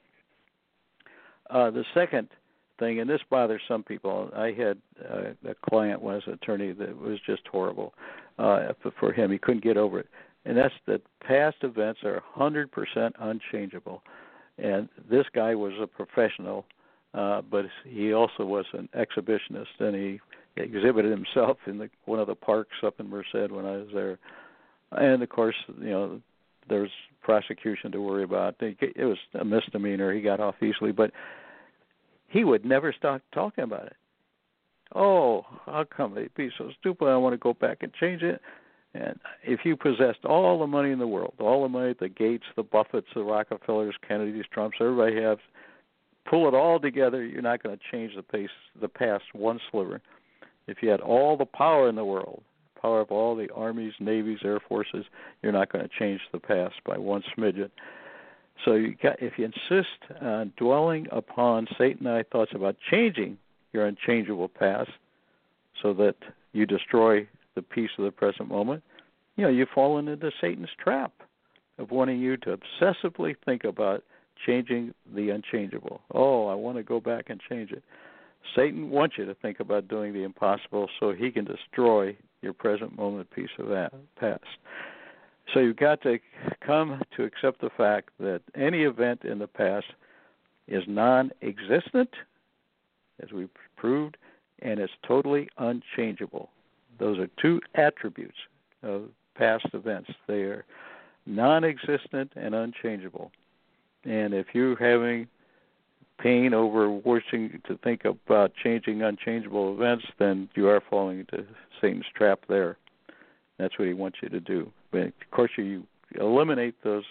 The second thing, and this bothers some people. I had a client was an attorney that was just horrible for him. He couldn't get over it. And that's that past events are 100% unchangeable. And this guy was a professional, but he also was an exhibitionist, and he exhibited himself in one of the parks up in Merced when I was there. And, of course, there was prosecution to worry about. It was a misdemeanor. He got off easily, but he would never stop talking about it. Oh, how come they'd be so stupid? I want to go back and change it. And if you possessed all the money in the world, all the money, the Gates, the Buffetts, the Rockefellers, Kennedys, Trumps, everybody has, pull it all together, you're not going to change the past one sliver. If you had all the power in the world, power of all the armies, navies, air forces, you're not going to change the past by one smidgen. So if you insist on dwelling upon Satan-I thoughts about changing your unchangeable past so that you destroy the peace of the present moment, you've fallen into Satan's trap of wanting you to obsessively think about changing the unchangeable. Oh, I want to go back and change it. Satan wants you to think about doing the impossible so he can destroy your present moment piece of that past. So you've got to come to accept the fact that any event in the past is non-existent, as we proved, and it's totally unchangeable. Those are two attributes of past events. They are non-existent and unchangeable. And if you're having pain over wishing to think about changing unchangeable events, then you are falling into Satan's trap there. That's what he wants you to do. But of course, you eliminate those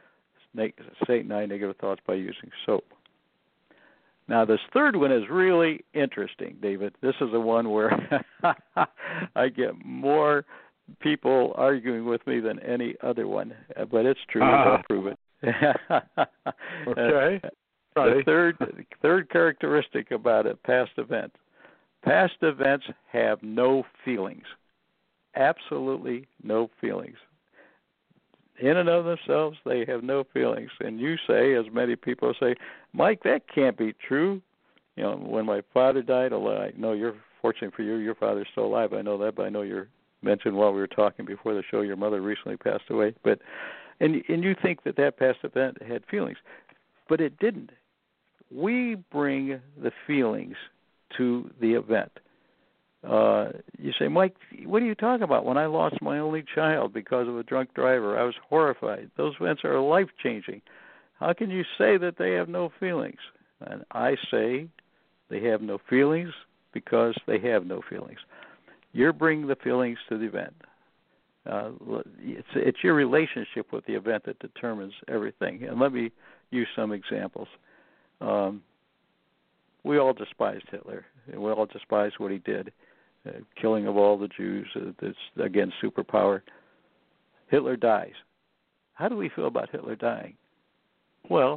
Satan-I negative thoughts by using soap. Now, this third one is really interesting, David. This is the one where I get more people arguing with me than any other one, but it's true. I'll prove it. Okay. The third characteristic about a past event. Past events have no feelings. Absolutely no feelings. In and of themselves, they have no feelings. And you say, as many people say, Mike, that can't be true. When my father died, I know you're fortunate for you, your father's still alive. I know that, but I know you mentioned while we were talking before the show, your mother recently passed away. And you think that past event had feelings, but it didn't. We bring the feelings to the event. You say, Mike, what are you talking about? When I lost my only child because of a drunk driver, I was horrified. Those events are life-changing. How can you say that they have no feelings? And I say they have no feelings because they have no feelings. You're bringing the feelings to the event. It's your relationship with the event that determines everything. And let me use some examples. We all despised Hitler, and we all despised what he did. Killing of all the Jews, that's, again, superpower. Hitler dies. How do we feel about Hitler dying? Well,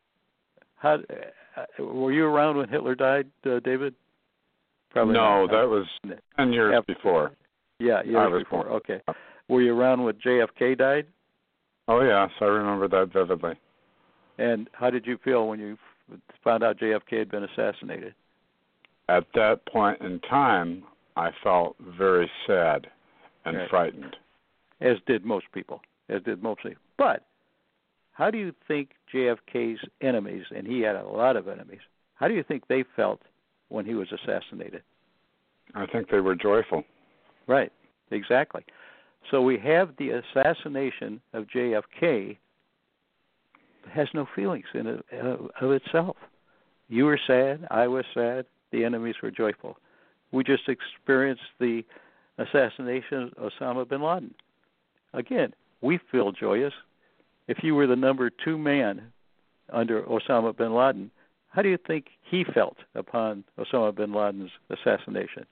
were you around when Hitler died, David? Probably no, not. That was 10 years before. Yeah, years before. Born. Okay. Were you around when JFK died? Oh, yes, I remember that vividly. And how did you feel when you found out JFK had been assassinated? At that point in time, I felt very sad and frightened. As did most people. But how do you think JFK's enemies, and he had a lot of enemies, how do you think they felt when he was assassinated? I think they were joyful. Right, exactly. So we have the assassination of JFK that has no feelings in it, of itself. You were sad, I was sad, the enemies were joyful. We just experienced the assassination of Osama bin Laden. Again, we feel joyous. If you were the number 2 man under Osama bin Laden, how do you think he felt upon Osama bin Laden's assassination?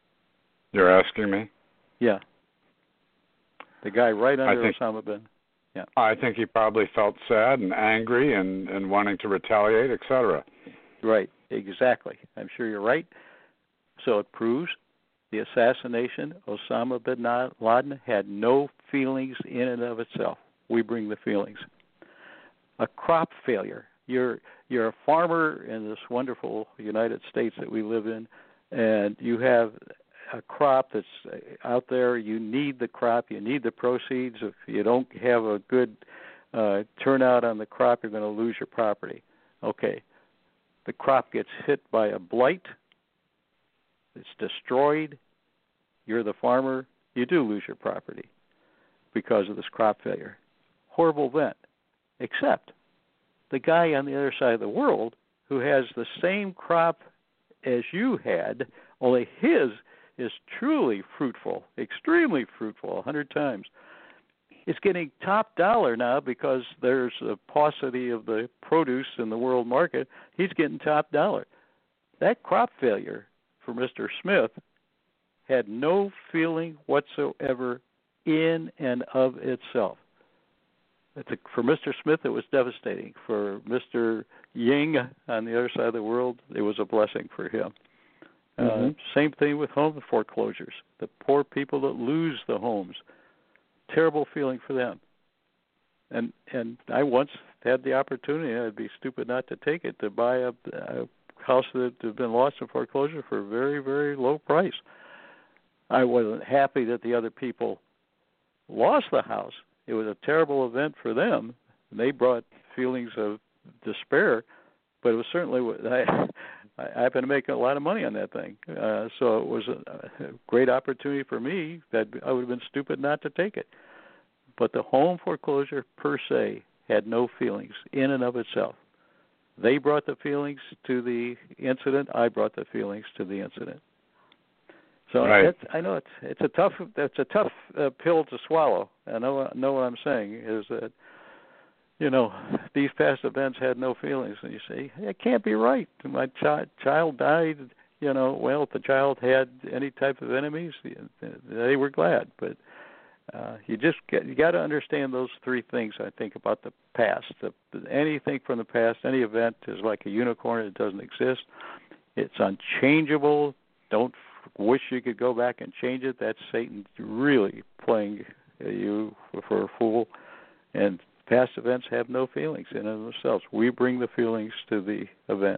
You're asking me? Yeah. The guy right under Osama bin. Yeah. I think he probably felt sad and angry and wanting to retaliate, etc. Right, exactly. I'm sure you're right. So it proves the assassination of Osama bin Laden had no feelings in and of itself. We bring the feelings. A crop failure. You're a farmer in this wonderful United States that we live in, and you have a crop that's out there. You need the crop. You need the proceeds. If you don't have a good turnout on the crop, you're going to lose your property. Okay. The crop gets hit by a blight. It's destroyed. You're the farmer. You do lose your property because of this crop failure. Horrible event. Except the guy on the other side of the world who has the same crop as you had, only his is truly fruitful, extremely fruitful, 100 times. It's getting top dollar now because there's a paucity of the produce in the world market. He's getting top dollar. That crop failure for Mr. Smith had no feeling whatsoever in and of itself. For Mr. Smith, it was devastating. For Mr. Ying on the other side of the world, it was a blessing for him. Same thing with home foreclosures. The poor people that lose the homes, terrible feeling for them. And I once had the opportunity, I'd be stupid not to take it, to buy a house that had been lost in foreclosure for a very, very low price. I wasn't happy that the other people lost the house. It was a terrible event for them. They brought feelings of despair, but it was certainly I happened to make a lot of money on that thing. So it was a great opportunity for me that I would have been stupid not to take it. But the home foreclosure per se had no feelings in and of itself. They brought the feelings to the incident. I brought the feelings to the incident. So right. I know it's a tough pill to swallow. I know what I'm saying is that, you know, these past events had no feelings, and you say it can't be right. My child died. You know, well, if the child had any type of enemies, they were glad. But you got to understand those three things. I think about the past. Anything from the past, any event is like a unicorn. It doesn't exist. It's unchangeable. Don't wish you could go back and change it. That's Satan really playing you for a fool. And past events have no feelings in and of themselves. We bring the feelings to the event.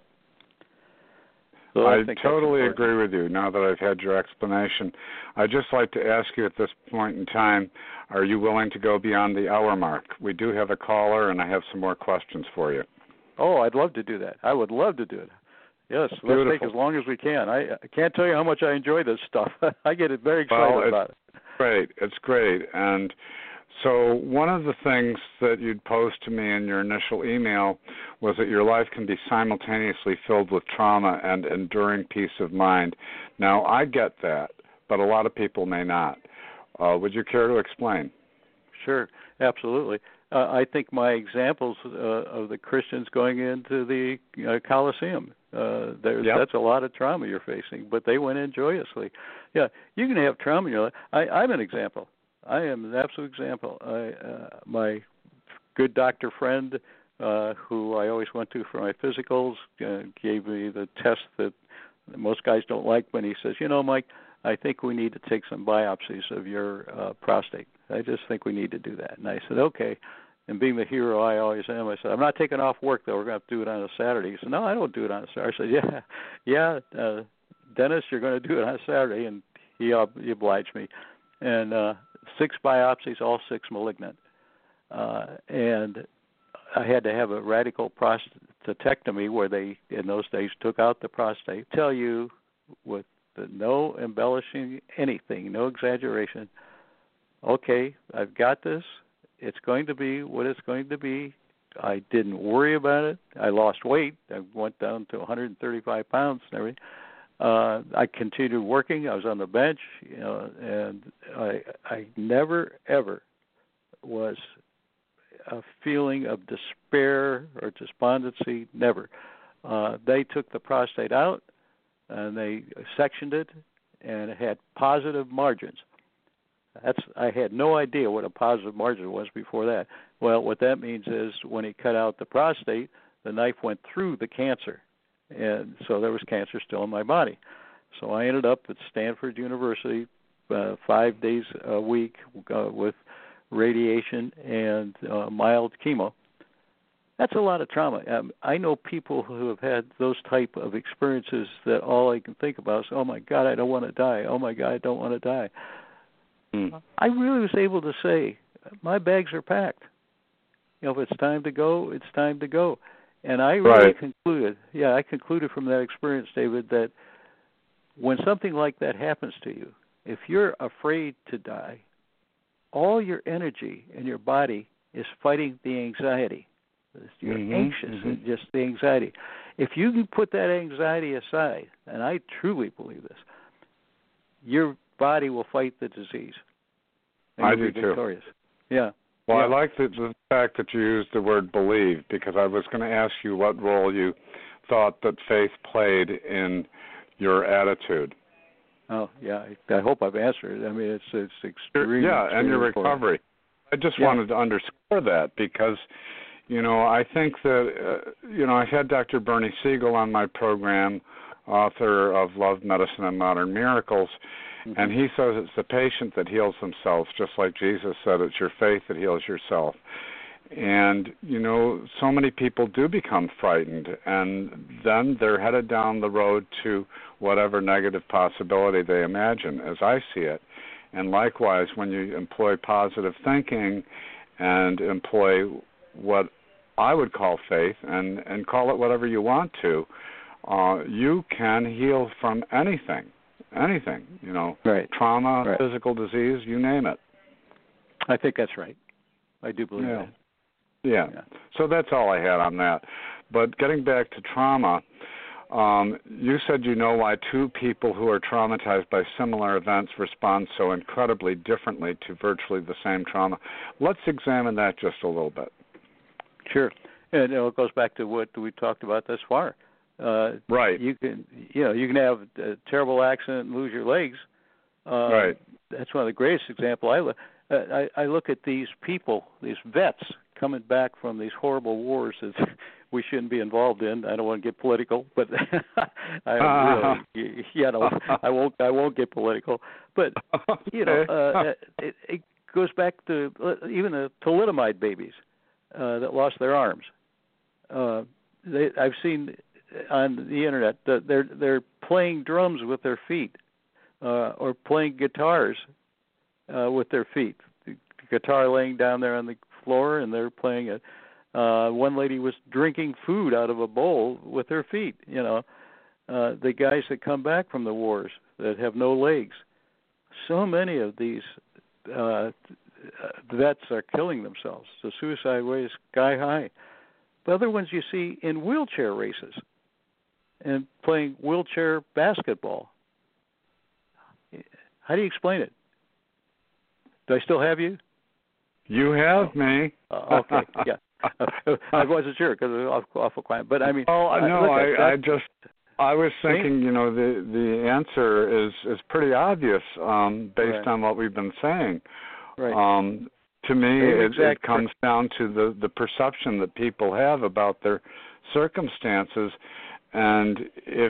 So I totally agree with you now that I've had your explanation. I'd just like to ask you at this point in time, are you willing to go beyond the hour mark? We do have a caller, and I have some more questions for you. Oh, I'd love to do that. I would love to do it. Yes, Beautiful. Let's take as long as we can. I can't tell you how much I enjoy this stuff. I get very excited about it. Great. It's great. And so one of the things that you'd posed to me in your initial email was that your life can be simultaneously filled with trauma and enduring peace of mind. Now, I get that, but a lot of people may not. Would you care to explain? Sure, absolutely. I think my examples of the Christians going into the Colosseum, that's a lot of trauma you're facing, but they went in joyously. Yeah, you can have trauma in your life. I'm an example. I am an absolute example. My good doctor friend, who I always went to for my physicals, gave me the test that most guys don't like when he says, you know, Mike, I think we need to take some biopsies of your prostate. I just think we need to do that. And I said, okay. And being the hero I always am, I said, I'm not taking off work, though. We're going to have to do it on a Saturday. He said, no, I don't do it on a Saturday. I said, yeah, Dennis, you're going to do it on a Saturday. And he obliged me. And 6 biopsies, all 6 malignant. And I had to have a radical prostatectomy where they, in those days, took out the prostate. Tell you with no embellishing anything, no exaggeration, okay, I've got this. It's going to be what it's going to be. I didn't worry about it. I lost weight. I went down to 135 pounds and everything. I continued working. I was on the bench, you know, and I never, ever was a feeling of despair or despondency, never. They took the prostate out, and they sectioned it, and it had positive margins. I had no idea what a positive margin was before that. Well, what that means is when he cut out the prostate, the knife went through the cancer, and so there was cancer still in my body. So I ended up at Stanford University 5 days a week with radiation and mild chemo. That's a lot of trauma. I know people who have had those type of experiences that all I can think about is, oh, my God, I don't want to die. Oh, my God, I don't want to die. I really was able to say, my bags are packed. You know, if it's time to go, it's time to go. And I really concluded from that experience, David, that when something like that happens to you, if you're afraid to die, all your energy in your body is fighting the anxiety. You're anxious and just the anxiety. If you can put that anxiety aside, and I truly believe this, your body will fight the disease. I do too. Yeah. Well, I like the fact that you used the word believe, because I was going to ask you what role you thought that faith played in your attitude. Oh, yeah. I hope I've answered it. I mean, it's extremely and your recovery. I just wanted to underscore that because, you know, I think that, I've had Dr. Bernie Siegel on my program, author of Love, Medicine, and Modern Miracles, and he says it's the patient that heals themselves, just like Jesus said, it's your faith that heals yourself. And, so many people do become frightened, and then they're headed down the road to whatever negative possibility they imagine, as I see it. And likewise, when you employ positive thinking and employ what I would call faith, and call it whatever you want to, you can heal from anything, trauma, physical disease, you name it. I think that's right. I do believe that. Yeah. So that's all I had on that. But getting back to trauma, you said you know why two people who are traumatized by similar events respond so incredibly differently to virtually the same trauma. Let's examine that just a little bit. Sure. And it goes back to what we talked about thus far. Right. You can have a terrible accident and lose your legs. Right. That's one of the greatest examples. I look at these people, these vets coming back from these horrible wars that we shouldn't be involved in. I don't want to get political, but I won't get political. But it goes back to even the thalidomide babies that lost their arms. I've seen on the internet that they're playing drums with their feet or playing guitars with their feet. The guitar laying down there on the floor, and they're playing it. One lady was drinking food out of a bowl with her feet. The guys that come back from the wars that have no legs. So many of these vets are killing themselves. The suicide rate is sky high. The other ones you see in wheelchair races and playing wheelchair basketball. How do you explain it? Do I still have you? You have me. Okay, yeah. I wasn't sure because it was awful quiet. But I mean, I was thinking, the answer is pretty obvious based on what we've been saying. Right. To me, it comes down to the perception that people have about their circumstances, and if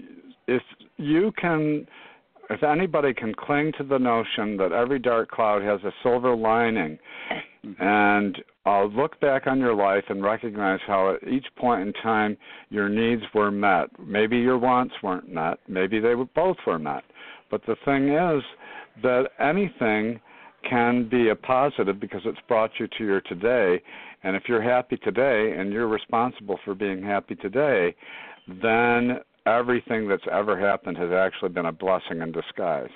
anybody can cling to the notion that every dark cloud has a silver lining, and look back on your life and recognize how at each point in time your needs were met. Maybe your wants weren't met. Maybe both were met. But the thing is that anything can be a positive because it's brought you to your today. And if you're happy today and you're responsible for being happy today, then everything that's ever happened has actually been a blessing in disguise.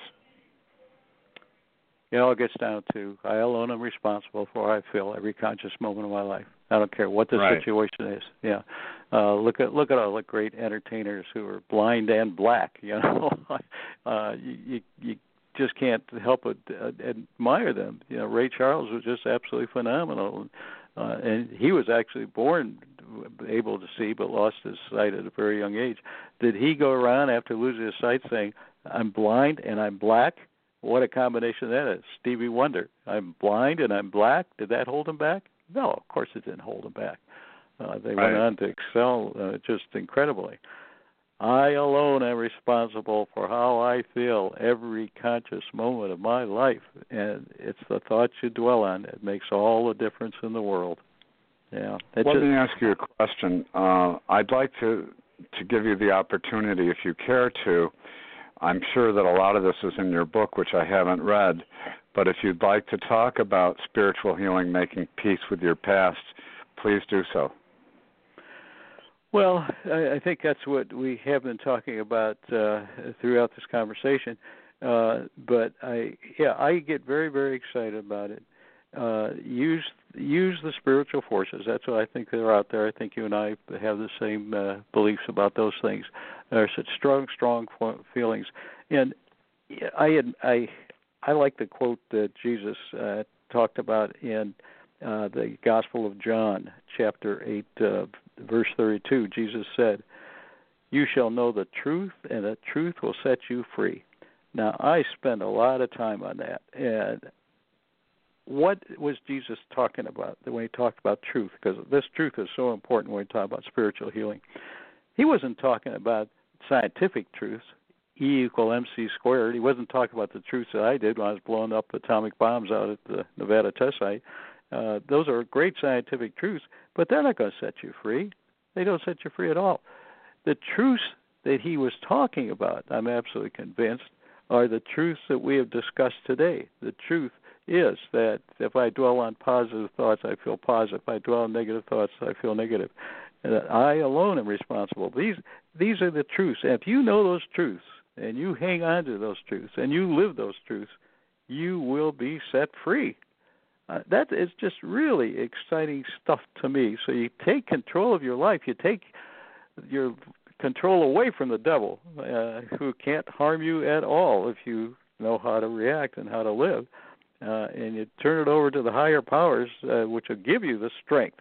It all gets down to I alone am responsible for how I feel every conscious moment of my life. I don't care what the situation is. Yeah, look at all the great entertainers who are blind and black. You just can't help but admire them. Ray Charles was just absolutely phenomenal, and he was actually born able to see but lost his sight at a very young age. Did he go around after losing his sight saying, "I'm blind and I'm black"? what a combination that is. Stevie Wonder, I'm blind and I'm black. Did that hold him back? No, of course it didn't hold him back. They went on to excel just incredibly. I alone am responsible for how I feel every conscious moment of my life, and it's the thoughts you dwell on that makes all the difference in the world. Yeah. Let me ask you a question. I'd like to give you the opportunity, if you care to. I'm sure that a lot of this is in your book, which I haven't read, but if you'd like to talk about spiritual healing, making peace with your past, please do so. Well, I think that's what we have been talking about throughout this conversation. But I get very, very excited about it. Use the spiritual forces. That's what I think they're out there. I think you and I have the same beliefs about those things. There are such strong feelings. And I like the quote that Jesus talked about in the Gospel of John, chapter 8, verse 32. Jesus said, "You shall know the truth, and the truth will set you free." Now, I spend a lot of time on that. And what was Jesus talking about when he talked about truth? Because this truth is so important when we talk about spiritual healing. He wasn't talking about scientific truths, E = mc squared. He wasn't talking about the truths that I did when I was blowing up atomic bombs out at the Nevada test site. Those are great scientific truths, but they're not going to set you free. They don't set you free at all. The truths that he was talking about, I'm absolutely convinced, are the truths that we have discussed today. The truth is that if I dwell on positive thoughts, I feel positive. If I dwell on negative thoughts, I feel negative. And that I alone am responsible. These are the truths. And if you know those truths, and you hang on to those truths, and you live those truths, you will be set free. That is just really exciting stuff to me. So you take control of your life. You take your control away from the devil, who can't harm you at all if you know how to react and how to live. And you turn it over to the higher powers, which will give you the strength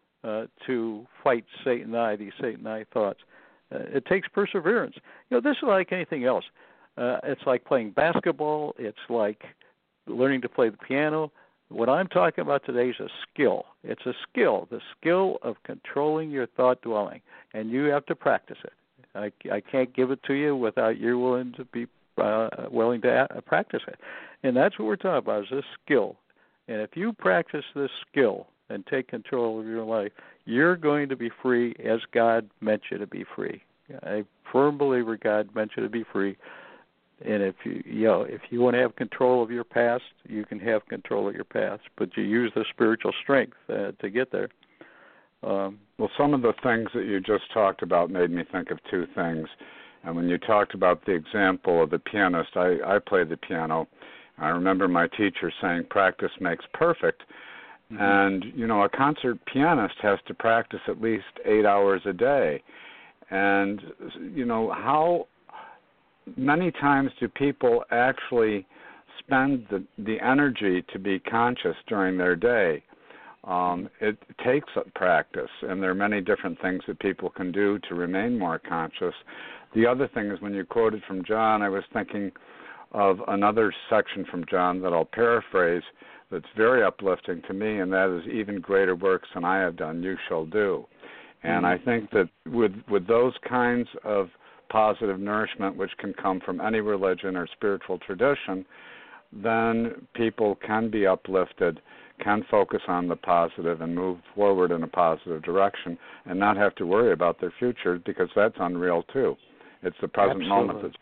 to fight these Satan I thoughts. It takes perseverance. This is like anything else. It's like playing basketball. It's like learning to play the piano. What I'm talking about today is a skill. It's a skill, the skill of controlling your thought dwelling, and you have to practice it. I can't give it to you without you willing to be willing to practice it. And that's what we're talking about, is this skill. And if you practice this skill and take control of your life, you're going to be free as God meant you to be free. I'm a firm believer God meant you to be free. And if you want to have control of your past, you can have control of your past, but you use the spiritual strength to get there. Well, some of the things that you just talked about made me think of two things. And when you talked about the example of the pianist, I play the piano. I remember my teacher saying practice makes perfect. Mm-hmm. And, a concert pianist has to practice at least 8 hours a day. And, how many times do people actually spend the energy to be conscious during their day? It takes practice, and there are many different things that people can do to remain more conscious. The other thing is, when you quoted from John, I was thinking of another section from John that I'll paraphrase that's very uplifting to me, and that is, "Even greater works than I have done, you shall do." And I think that with those kinds of positive nourishment, which can come from any religion or spiritual tradition, then people can be uplifted, can focus on the positive and move forward in a positive direction and not have to worry about their future, because that's unreal too. It's the present moment that's,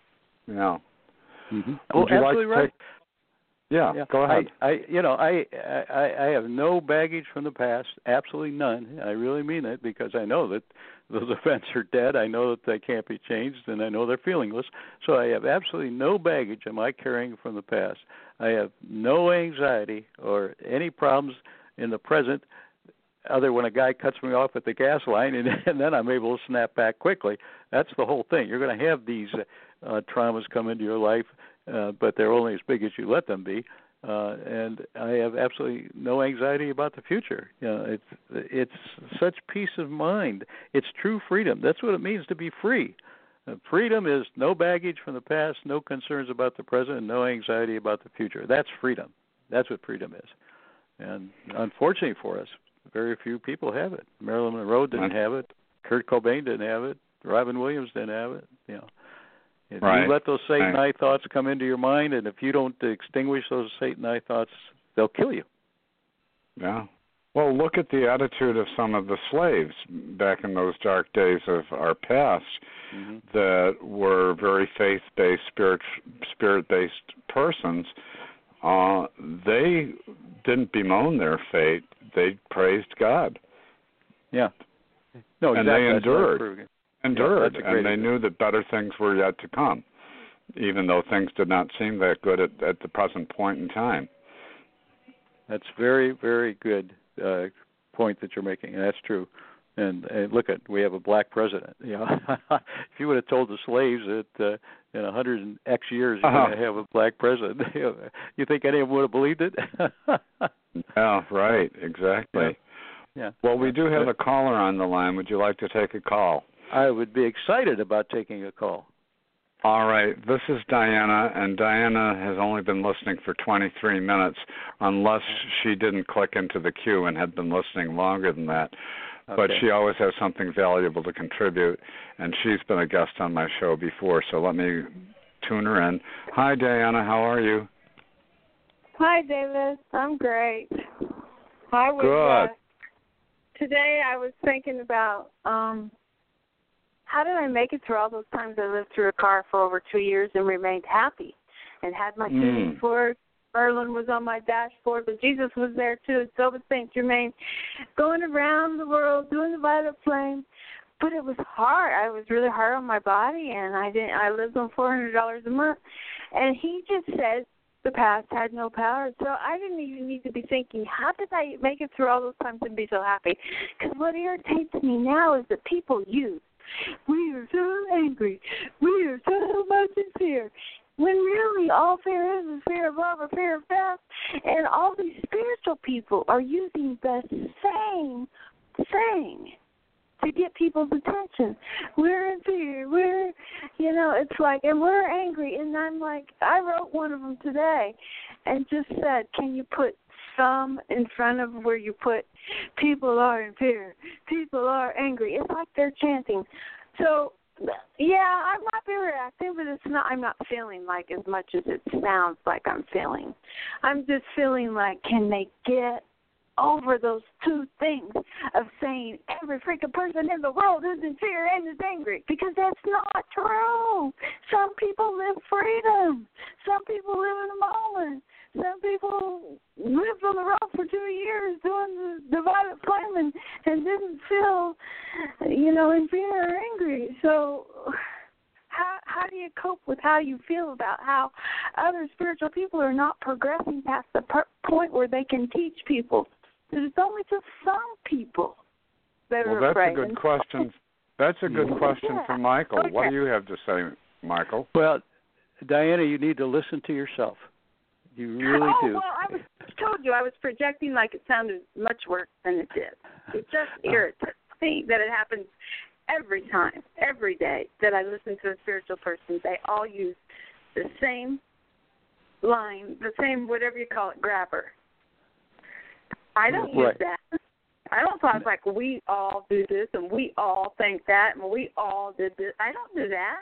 Mm-hmm. Oh, absolutely right. Yeah, go ahead. I have no baggage from the past, absolutely none. I really mean it, because I know that those events are dead. I know that they can't be changed, and I know they're feelingless. So I have absolutely no baggage am I carrying from the past. I have no anxiety or any problems in the present, other when a guy cuts me off at the gas line, and then I'm able to snap back quickly. That's the whole thing. You're going to have these traumas come into your life, but they're only as big as you let them be. And I have absolutely no anxiety about the future. It's such peace of mind. It's true freedom. That's what it means to be free. Freedom is no baggage from the past, no concerns about the present, and no anxiety about the future. That's freedom. That's what freedom is. And unfortunately for us, very few people have it. Marilyn Monroe didn't have it. Kurt Cobain didn't have it. Robin Williams didn't have it. If you let those Satanite thoughts come into your mind, and if you don't extinguish those Satanite thoughts, they'll kill you. Yeah. Well, look at the attitude of some of the slaves back in those dark days of our past that were very faith-based, spirit-based persons. They didn't bemoan their fate. They praised God. Yeah. No, exactly. And they endured, and they knew that better things were yet to come, even though things did not seem that good at the present point in time. That's very, very good point that you're making, and that's true. And look we have a black president. If you would have told the slaves that in 100 and X years you're going to have a black president, you think any of them would have believed it? Yeah, right, exactly. Yeah. Well, we do have a caller on the line. Would you like to take a call? I would be excited about taking a call. All right. This is Diana, and Diana has only been listening for 23 minutes, unless she didn't click into the queue and had been listening longer than that. Okay. But she always has something valuable to contribute, and she's been a guest on my show before, so let me tune her in. Hi, Diana. How are you? Hi, David. I'm great. Good. Today I was thinking about how did I make it through all those times I lived through a car for over 2 years and remained happy and had my tuning fork. Merlin was on my dashboard, but Jesus was there too, and so was St. Germain, going around the world doing the violet flame. But it was hard. I was really hard on my body, and I lived on $400 a month. And he just said the past had no power. So I didn't even need to be thinking, how did I make it through all those times and be so happy? Because what irritates me now is that people use, we are so angry, we are so much in fear. When really all fear is fear of love or fear of death. And all these spiritual people are using the same thing to get people's attention. We're in fear. It's like, and we're angry. And I'm like, I wrote one of them today and just said, can you put some in front of where you put people are in fear, people are angry. It's like they're chanting. So, yeah, I might be reacting, but I'm not feeling like as much as it sounds like I'm feeling. I'm just feeling like, can they get over those two things of saying every freaking person in the world is in fear and is angry, because that's not true. Some people live freedom. Some people live in the moment. Some people lived on the road for 2 years doing the violet flame and didn't feel, in fear or angry. So how do you cope with how you feel about how other spiritual people are not progressing past the point where they can teach people? There's only just some people that are afraid. Well, that's a good question. That's a good question for Michael. Okay. What do you have to say, Michael? Well, Diana, you need to listen to yourself. You really do. Well, I told you I was projecting like it sounded much worse than it did. It just irritates me that it happens every time, every day that I listen to a spiritual person. They all use the same line, the same, whatever you call it, grabber. I don't use that. I don't talk like we all do this and we all think that and we all did this. I don't do that.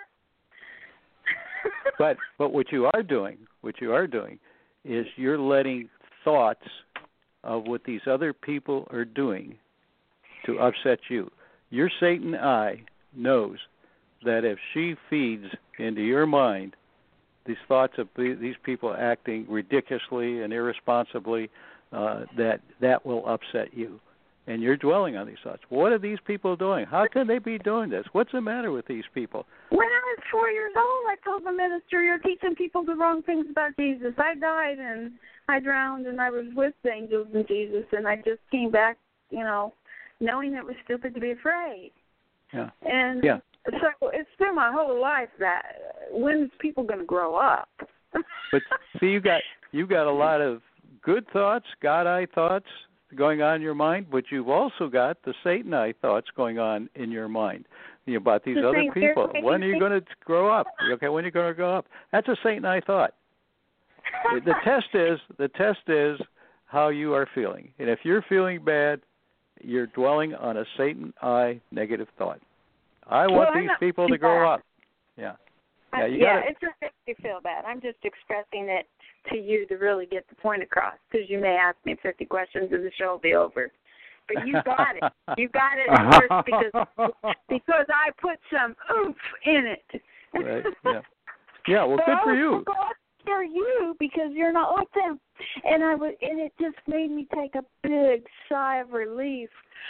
But what you are doing is you're letting thoughts of what these other people are doing to upset you. Your Satan eye knows that if she feeds into your mind these thoughts of these people acting ridiculously and irresponsibly, that will upset you. And you're dwelling on these thoughts. What are these people doing? How can they be doing this? What's the matter with these people? When I was 4 years old, I told the minister, you're teaching people the wrong things about Jesus. I died and I drowned and I was with the angels and Jesus, and I just came back, knowing it was stupid to be afraid. Yeah. And so it's been my whole life that when's people going to grow up? But see, you got a lot of good thoughts, God-eye thoughts going on in your mind, but you've also got the Satan-eye thoughts going on in your mind. about these other people. When are you going to grow up? Okay, when are you going to grow up? That's a Satan I thought. The test is how you are feeling. And if you're feeling bad, you're dwelling on a Satan I negative thought. I want these people to grow up. Yeah. It's not making you feel bad. I'm just expressing it to you to really get the point across, because you may ask me 50 questions and the show will be over. But you got it. You got it first because I put some oomph in it. Right. Yeah. Yeah. Well, good for you. For you, because you're not like them. And it just made me take a big sigh of relief.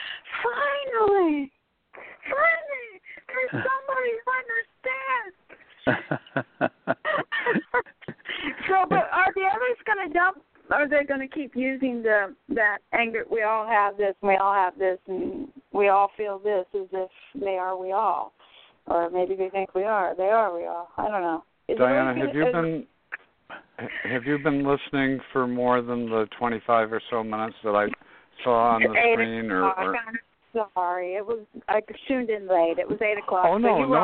Finally, there's somebody who understands. So, but are the others going to dump? Are they going to keep using that anger? We all have this, and we all have this, and we all feel this as if they are we all, or maybe they think we are. They are we all. I don't know. Diana, have you been listening for more than the 25 or so minutes that I saw on the screen? Or... Sorry, I tuned in late. It was 8:00. Oh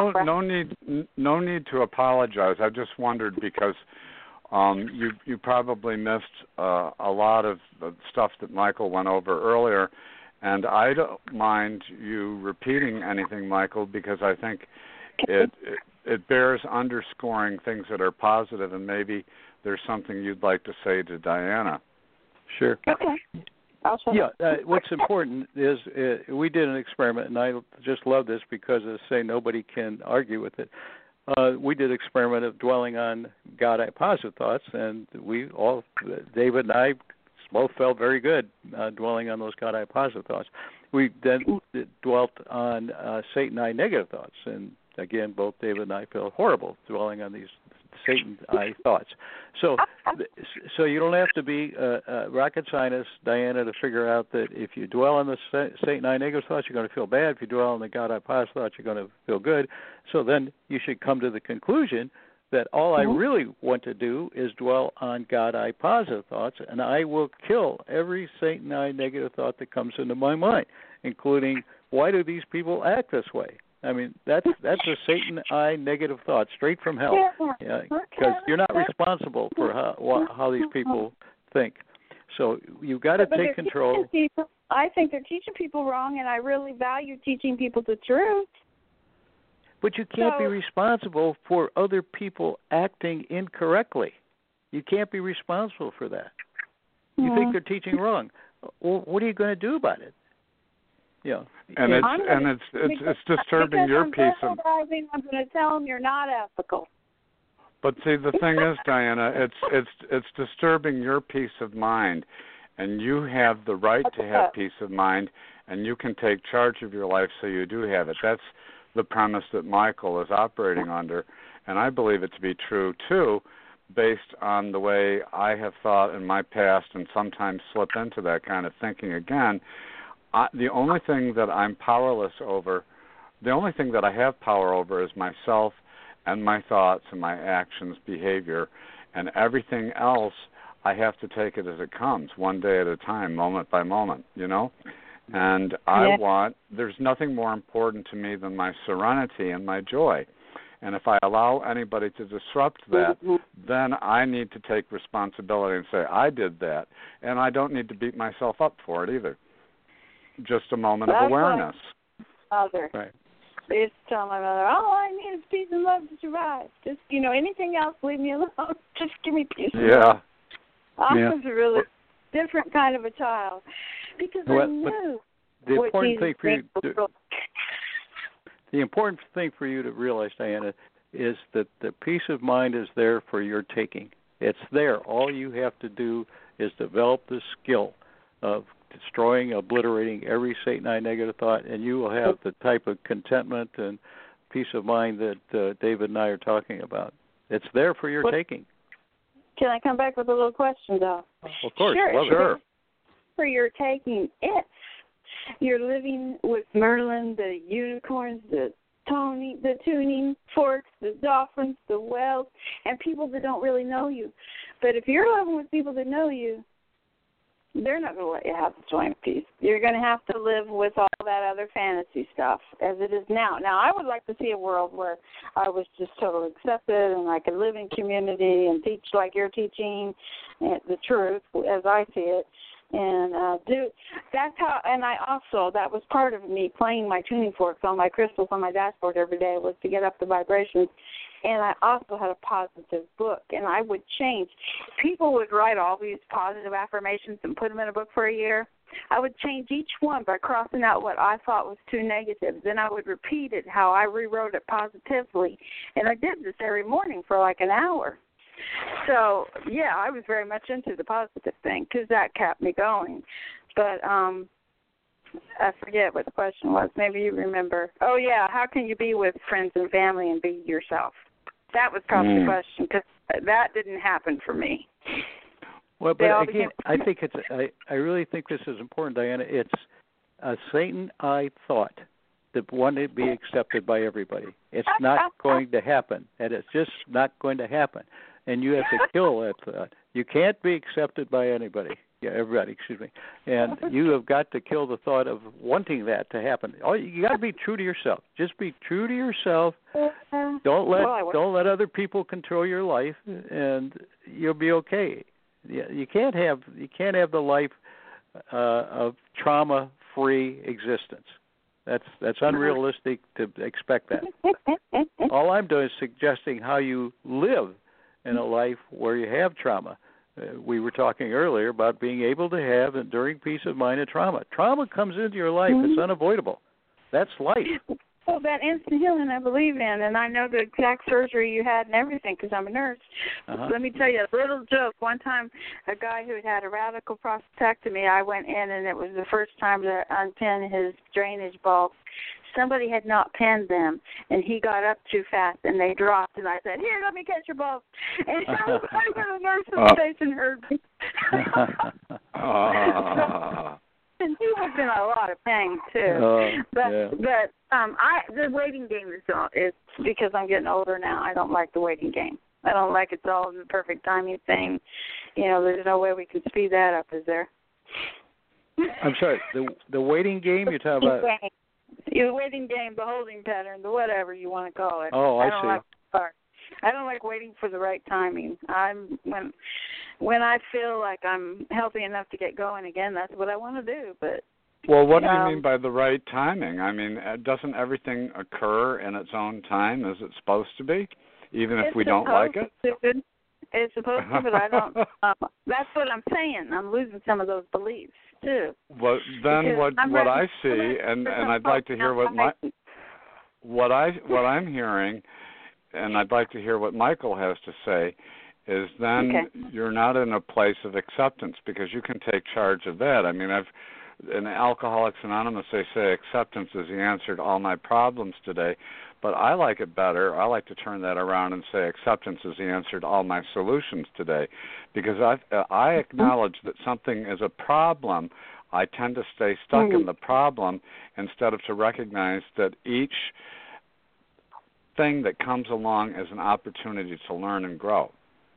no need to apologize. I just wondered because you probably missed a lot of the stuff that Michael went over earlier, and I don't mind you repeating anything, Michael, because I think it bears underscoring things that are positive, and maybe there's something you'd like to say to Diana. Sure. Okay. What's important is we did an experiment, and I just love this because, as I say, nobody can argue with it. We did an experiment of dwelling on God-I positive thoughts, and we all, David and I, both felt very good dwelling on those God-I positive thoughts. We then dwelt on Satan I negative thoughts, and again, both David and I felt horrible dwelling on these Satan I thoughts. So you don't have to be a rocket scientist, Diana, to figure out that if you dwell on the Satan I negative thoughts, you're going to feel bad. If you dwell on the God I positive thoughts, you're going to feel good. So then you should come to the conclusion that all I really want to do is dwell on God I positive thoughts, and I will kill every Satan I negative thought that comes into my mind, including why do these people act this way? I mean, that's a Satan I negative thought, straight from hell. Because you're not responsible for how these people think. So you've got to take control. I think they're teaching people wrong, and I really value teaching people the truth. But you can't be responsible for other people acting incorrectly. You can't be responsible for that. You think they're teaching wrong. Well, what are you going to do about it? Yeah, and it's disturbing your peace of. I'm going to tell them you're not ethical. But see, the thing is, Diana, it's disturbing your peace of mind, and you have the right to have peace of mind, and you can take charge of your life, so you do have it. That's the premise that Michael is operating under, and I believe it to be true too, based on the way I have thought in my past, and sometimes slip into that kind of thinking again. The only thing that I'm powerless over, the only thing that I have power over is myself and my thoughts and my actions, behavior, and everything else I have to take it as it comes, one day at a time, moment by moment, you know? And there's nothing more important to me than my serenity and my joy. And if I allow anybody to disrupt that, then I need to take responsibility and say, I did that, and I don't need to beat myself up for it either. Just a moment of awareness. Right. It's telling my mother, all I need is peace and love to survive. Just, anything else, leave me alone. Just give me peace and love. I was a really different kind of a child because I knew the important thing for you. The important thing for you to realize, Diana, is that the peace of mind is there for your taking. It's there. All you have to do is develop the skill of destroying, obliterating every Satan I negative thought, and you will have the type of contentment and peace of mind that David and I are talking about. It's there for your taking. Can I come back with a little question, though? Of course. Sure. For your taking, if you're living with Merlin, the unicorns, the tuning forks, the dolphins, the whales, and people that don't really know you. But if you're living with people that know you, they're not going to let you have the joy and peace. You're going to have to live with all that other fantasy stuff as it is now. Now, I would like to see a world where I was just totally accepted and I could live in community and teach like you're teaching the truth as I see it. And that's how, and I also, that was part of me playing my tuning forks on my crystals on my dashboard every day, was to get up the vibrations. And I also had a positive book, and I would change. People would write all these positive affirmations and put them in a book for a year. I would change each one by crossing out what I thought was too negative. Then I would repeat it, how I rewrote it positively. And I did this every morning for like an hour. So, yeah, I was very much into the positive thing because that kept me going. But I forget what the question was. Maybe you remember. Oh, yeah, how can you be with friends and family and be yourself? That was probably the question because that didn't happen for me. Well, but again, I think I really think this is important, Diana. It's a Satan-I thought that wanted to be accepted by everybody. It's not going to happen, and it's just not going to happen. And you have to kill that thought. You can't be accepted by anybody. Yeah, everybody, excuse me. And you have got to kill the thought of wanting that to happen. You got to be true to yourself. Just be true to yourself. Don't let other people control your life, and you'll be okay. You can't have the life of trauma-free existence. That's unrealistic to expect that. All I'm doing is suggesting how you live in a life where you have trauma. We were talking earlier about being able to have enduring peace of mind and trauma. Trauma comes into your life. It's unavoidable. That's life. Well, that instant healing I believe in, and I know the exact surgery you had and everything because I'm a nurse. Let me tell you a little joke. One time, a guy who had a radical prostatectomy, I went in, and it was the first time to unpin his drainage bulbs. Somebody had not pinned them, and he got up too fast, and they dropped. And I said, "Here, let me catch your bulbs." And the nurse in the station heard me. And he was in a lot of pain too. But the waiting game is because I'm getting older now. I don't like the waiting game. I don't like it's all the perfect timing thing. You know, there's no way we can speed that up, is there? I'm sorry. The waiting game you're talking about. The waiting game, the holding pattern, the whatever you want to call it. Oh, I see. I don't like waiting for the right timing. When I feel like I'm healthy enough to get going again, that's what I want to do. But well, what do you mean by the right timing? I mean, doesn't everything occur in its own time as it's supposed to be, even if we don't like it? It's supposed to, but I don't. That's what I'm saying. I'm losing some of those beliefs too. Well, then what I see, and I'd like to hear what I'm hearing, and I'd like to hear what Michael has to say, is then you're not in a place of acceptance because you can take charge of that. I mean, in Alcoholics Anonymous, they say acceptance is the answer to all my problems today. But I like it better. I like to turn that around and say acceptance is the answer to all my solutions today. Because I acknowledge that something is a problem. I tend to stay stuck in the problem instead of to recognize that each thing that comes along is an opportunity to learn and grow.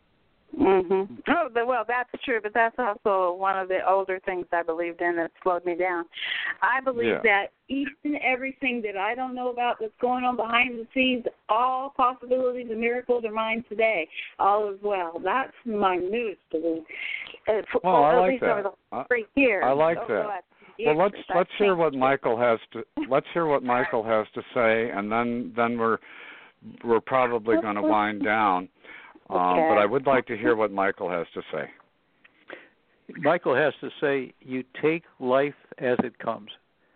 Oh, well, that's true, but that's also one of the older things I believed in that slowed me down. I believe that each and everything that I don't know about that's going on behind the scenes, all possibilities and miracles are mine today. All is well. That's my newest belief. I like that. I like that. Well, let's hear what Michael has to say, and then we're probably going to wind down. But I would like to hear what Michael has to say. Michael has to say, you take life as it comes.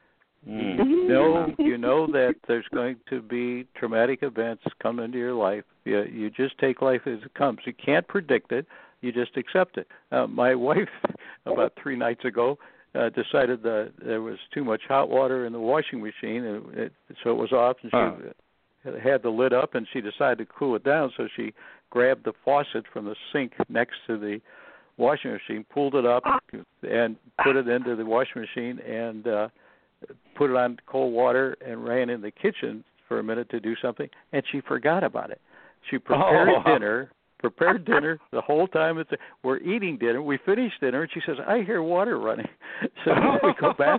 You know that there's going to be traumatic events come into your life. You just take life as it comes. You can't predict it. You just accept it. My wife, about 3 nights ago, decided that there was too much hot water in the washing machine, so it was off, and she had the lid up, and she decided to cool it down, so she grabbed the faucet from the sink next to the washing machine, pulled it up, and put it into the washing machine, and put it on cold water, and ran in the kitchen for a minute to do something, and she forgot about it. She prepared dinner, prepared dinner the whole time. We're eating dinner. We finish dinner, and she says, "I hear water running." So we go back.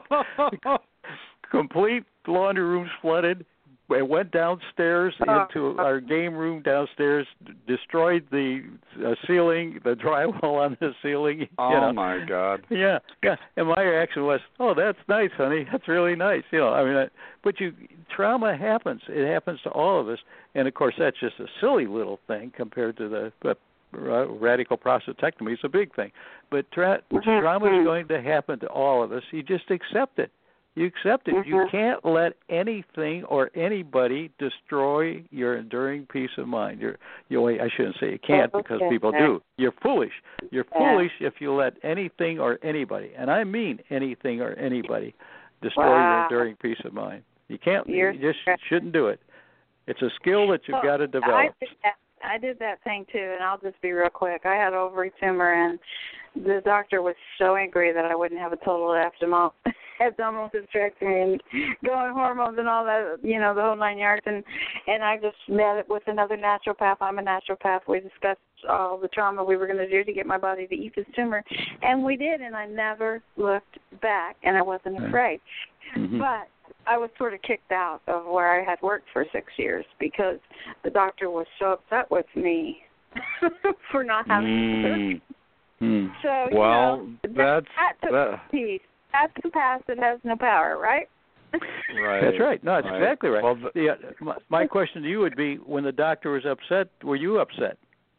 Complete laundry room's flooded. I went downstairs into our game room downstairs, destroyed the ceiling, the drywall on the ceiling. Oh, my God. Yeah. And my reaction was, "Oh, that's nice, honey. That's really nice." But trauma happens. It happens to all of us. And, of course, that's just a silly little thing compared to the radical prostatectomy. It's a big thing. But trauma is going to happen to all of us. You just accept it. You accept it. You can't let anything or anybody destroy your enduring peace of mind. I shouldn't say you can't because people do. You're foolish. You're foolish if you let anything or anybody, and I mean anything or anybody, destroy your enduring peace of mind. You can't. You just shouldn't do it. It's a skill that you've got to develop. I did that thing too, and I'll just be real quick. I had ovary tumor, and the doctor was so angry that I wouldn't have a total abdominal hysterectomy and going hormones and all that, the whole 9 yards. And I just met it with another naturopath. I'm a naturopath. We discussed all the trauma we were going to do to get my body to eat this tumor, and we did. And I never looked back, and I wasn't afraid. Mm-hmm. But I was sort of kicked out of where I had worked for 6 years because the doctor was so upset with me for not having surgery. So, that's peace. That's the past that has no power, right? Right. That's right. No, that's exactly right. Well, my question to you would be, when the doctor was upset, were you upset?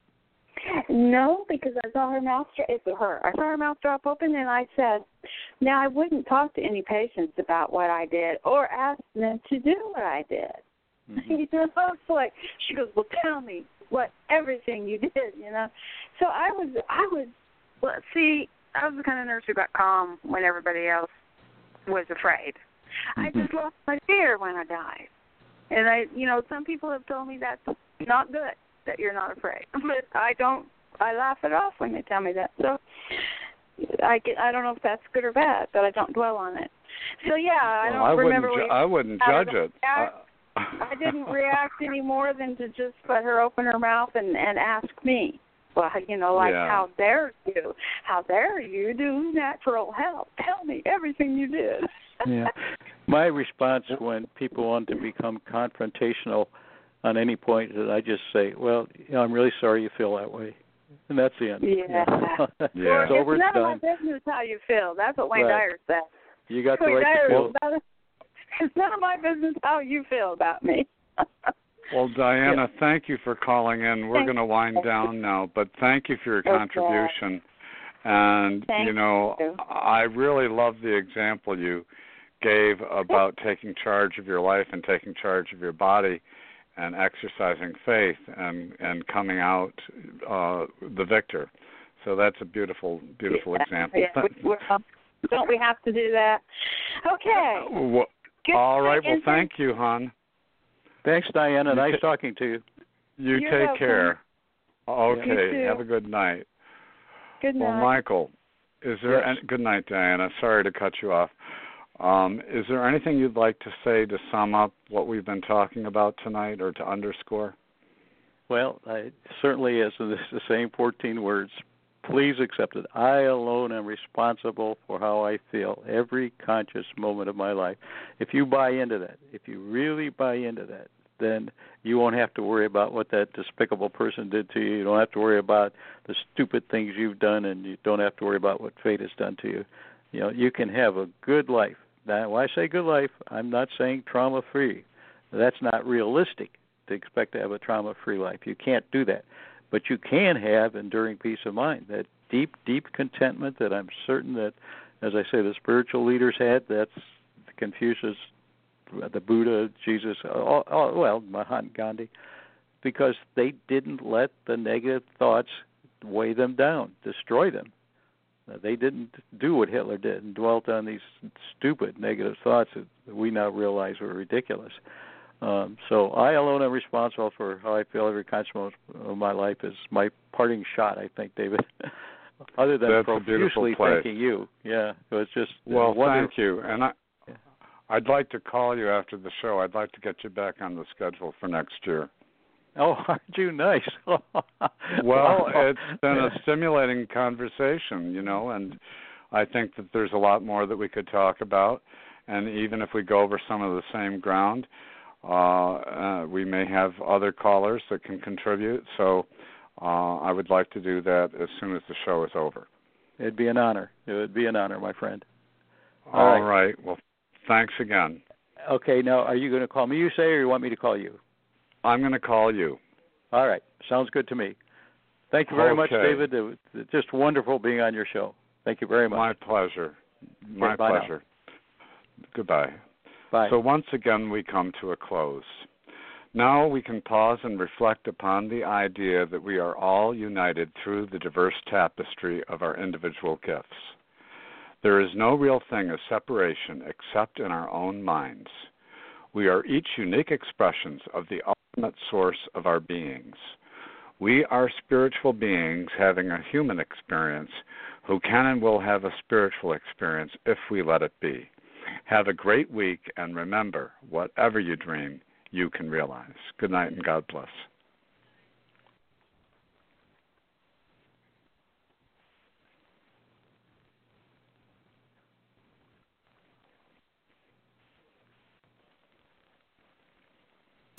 No, because I saw her mouth. I saw her mouth drop open, and I said, "Now I wouldn't talk to any patients about what I did or ask them to do what I did." Mm-hmm. She goes, "Well, tell me everything you did." So I was the kind of nurse who got calm when everybody else was afraid. Mm-hmm. I just lost my fear when I died, and some people have told me that's not good, that you're not afraid. But I don't. I laugh it off when they tell me that. So I don't know if that's good or bad, but I don't dwell on it. So I remember. I wouldn't judge it. I didn't react any more than to just let her open her mouth and ask me. Well, how dare you? How dare you do natural health? Tell me everything you did. Yeah. My response when people want to become confrontational on any point is I just say, well, I'm really sorry you feel that way. And that's the end. Yeah. Yeah. It's none of my business how you feel. That's what Wayne Dyer said. You got the right to feel. It's none of my business how you feel about me. Well, Diana, thank you for calling in. We're going to wind down now, but thank you for your contribution. And, I really love the example you gave about taking charge of your life and taking charge of your body and exercising faith and coming out the victor. So that's a beautiful, beautiful example. Yeah. Don't we have to do that? Okay. All right. Well, thank you, hon. Thanks, Diana. Nice talking to you. You're take welcome. Care. Okay. Have a good night. Good night. Well, Michael, is there good night, Diana. Sorry to cut you off. Is there anything you'd like to say to sum up what we've been talking about tonight or to underscore? Well, I certainly is the same 14 words. Please accept it. I alone am responsible for how I feel every conscious moment of my life. If you buy into that, if you really buy into that, then you won't have to worry about what that despicable person did to you. You don't have to worry about the stupid things you've done, and you don't have to worry about what fate has done to you. You can have a good life. Now, when I say good life, I'm not saying trauma-free. That's not realistic to expect to have a trauma-free life. You can't do that. But you can have enduring peace of mind, that deep, deep contentment that I'm certain that, as I say, the spiritual leaders had. That's Confucius, the Buddha, Jesus, Mahatma Gandhi, because they didn't let the negative thoughts weigh them down, destroy them. They didn't do what Hitler did and dwelt on these stupid negative thoughts that we now realize were ridiculous. So I alone am responsible for how I feel every conscious moment of my life is my parting shot, I think, David. Other than profusely thanking you. Yeah, it was just thank you. And I'd like to call you after the show. I'd like to get you back on the schedule for next year. Oh, aren't you nice? Well, it's been a stimulating conversation, you know, and I think that there's a lot more that we could talk about. And even if we go over some of the same ground, we may have other callers that can contribute. So I would like to do that as soon as the show is over. It'd be an honor. It would be an honor, my friend. All right. Well, thanks again. Okay, now are you going to call me, you say, or you want me to call you? I'm going to call you. All right. Sounds good to me. Thank you very much, David. It was just wonderful being on your show. Thank you very much. My pleasure. My pleasure. Now. Goodbye. Bye. So once again, we come to a close. Now we can pause and reflect upon the idea that we are all united through the diverse tapestry of our individual gifts. There is no real thing as separation except in our own minds. We are each unique expressions of the ultimate source of our beings. We are spiritual beings having a human experience who can and will have a spiritual experience if we let it be. Have a great week, and remember, whatever you dream, you can realize. Good night and God bless.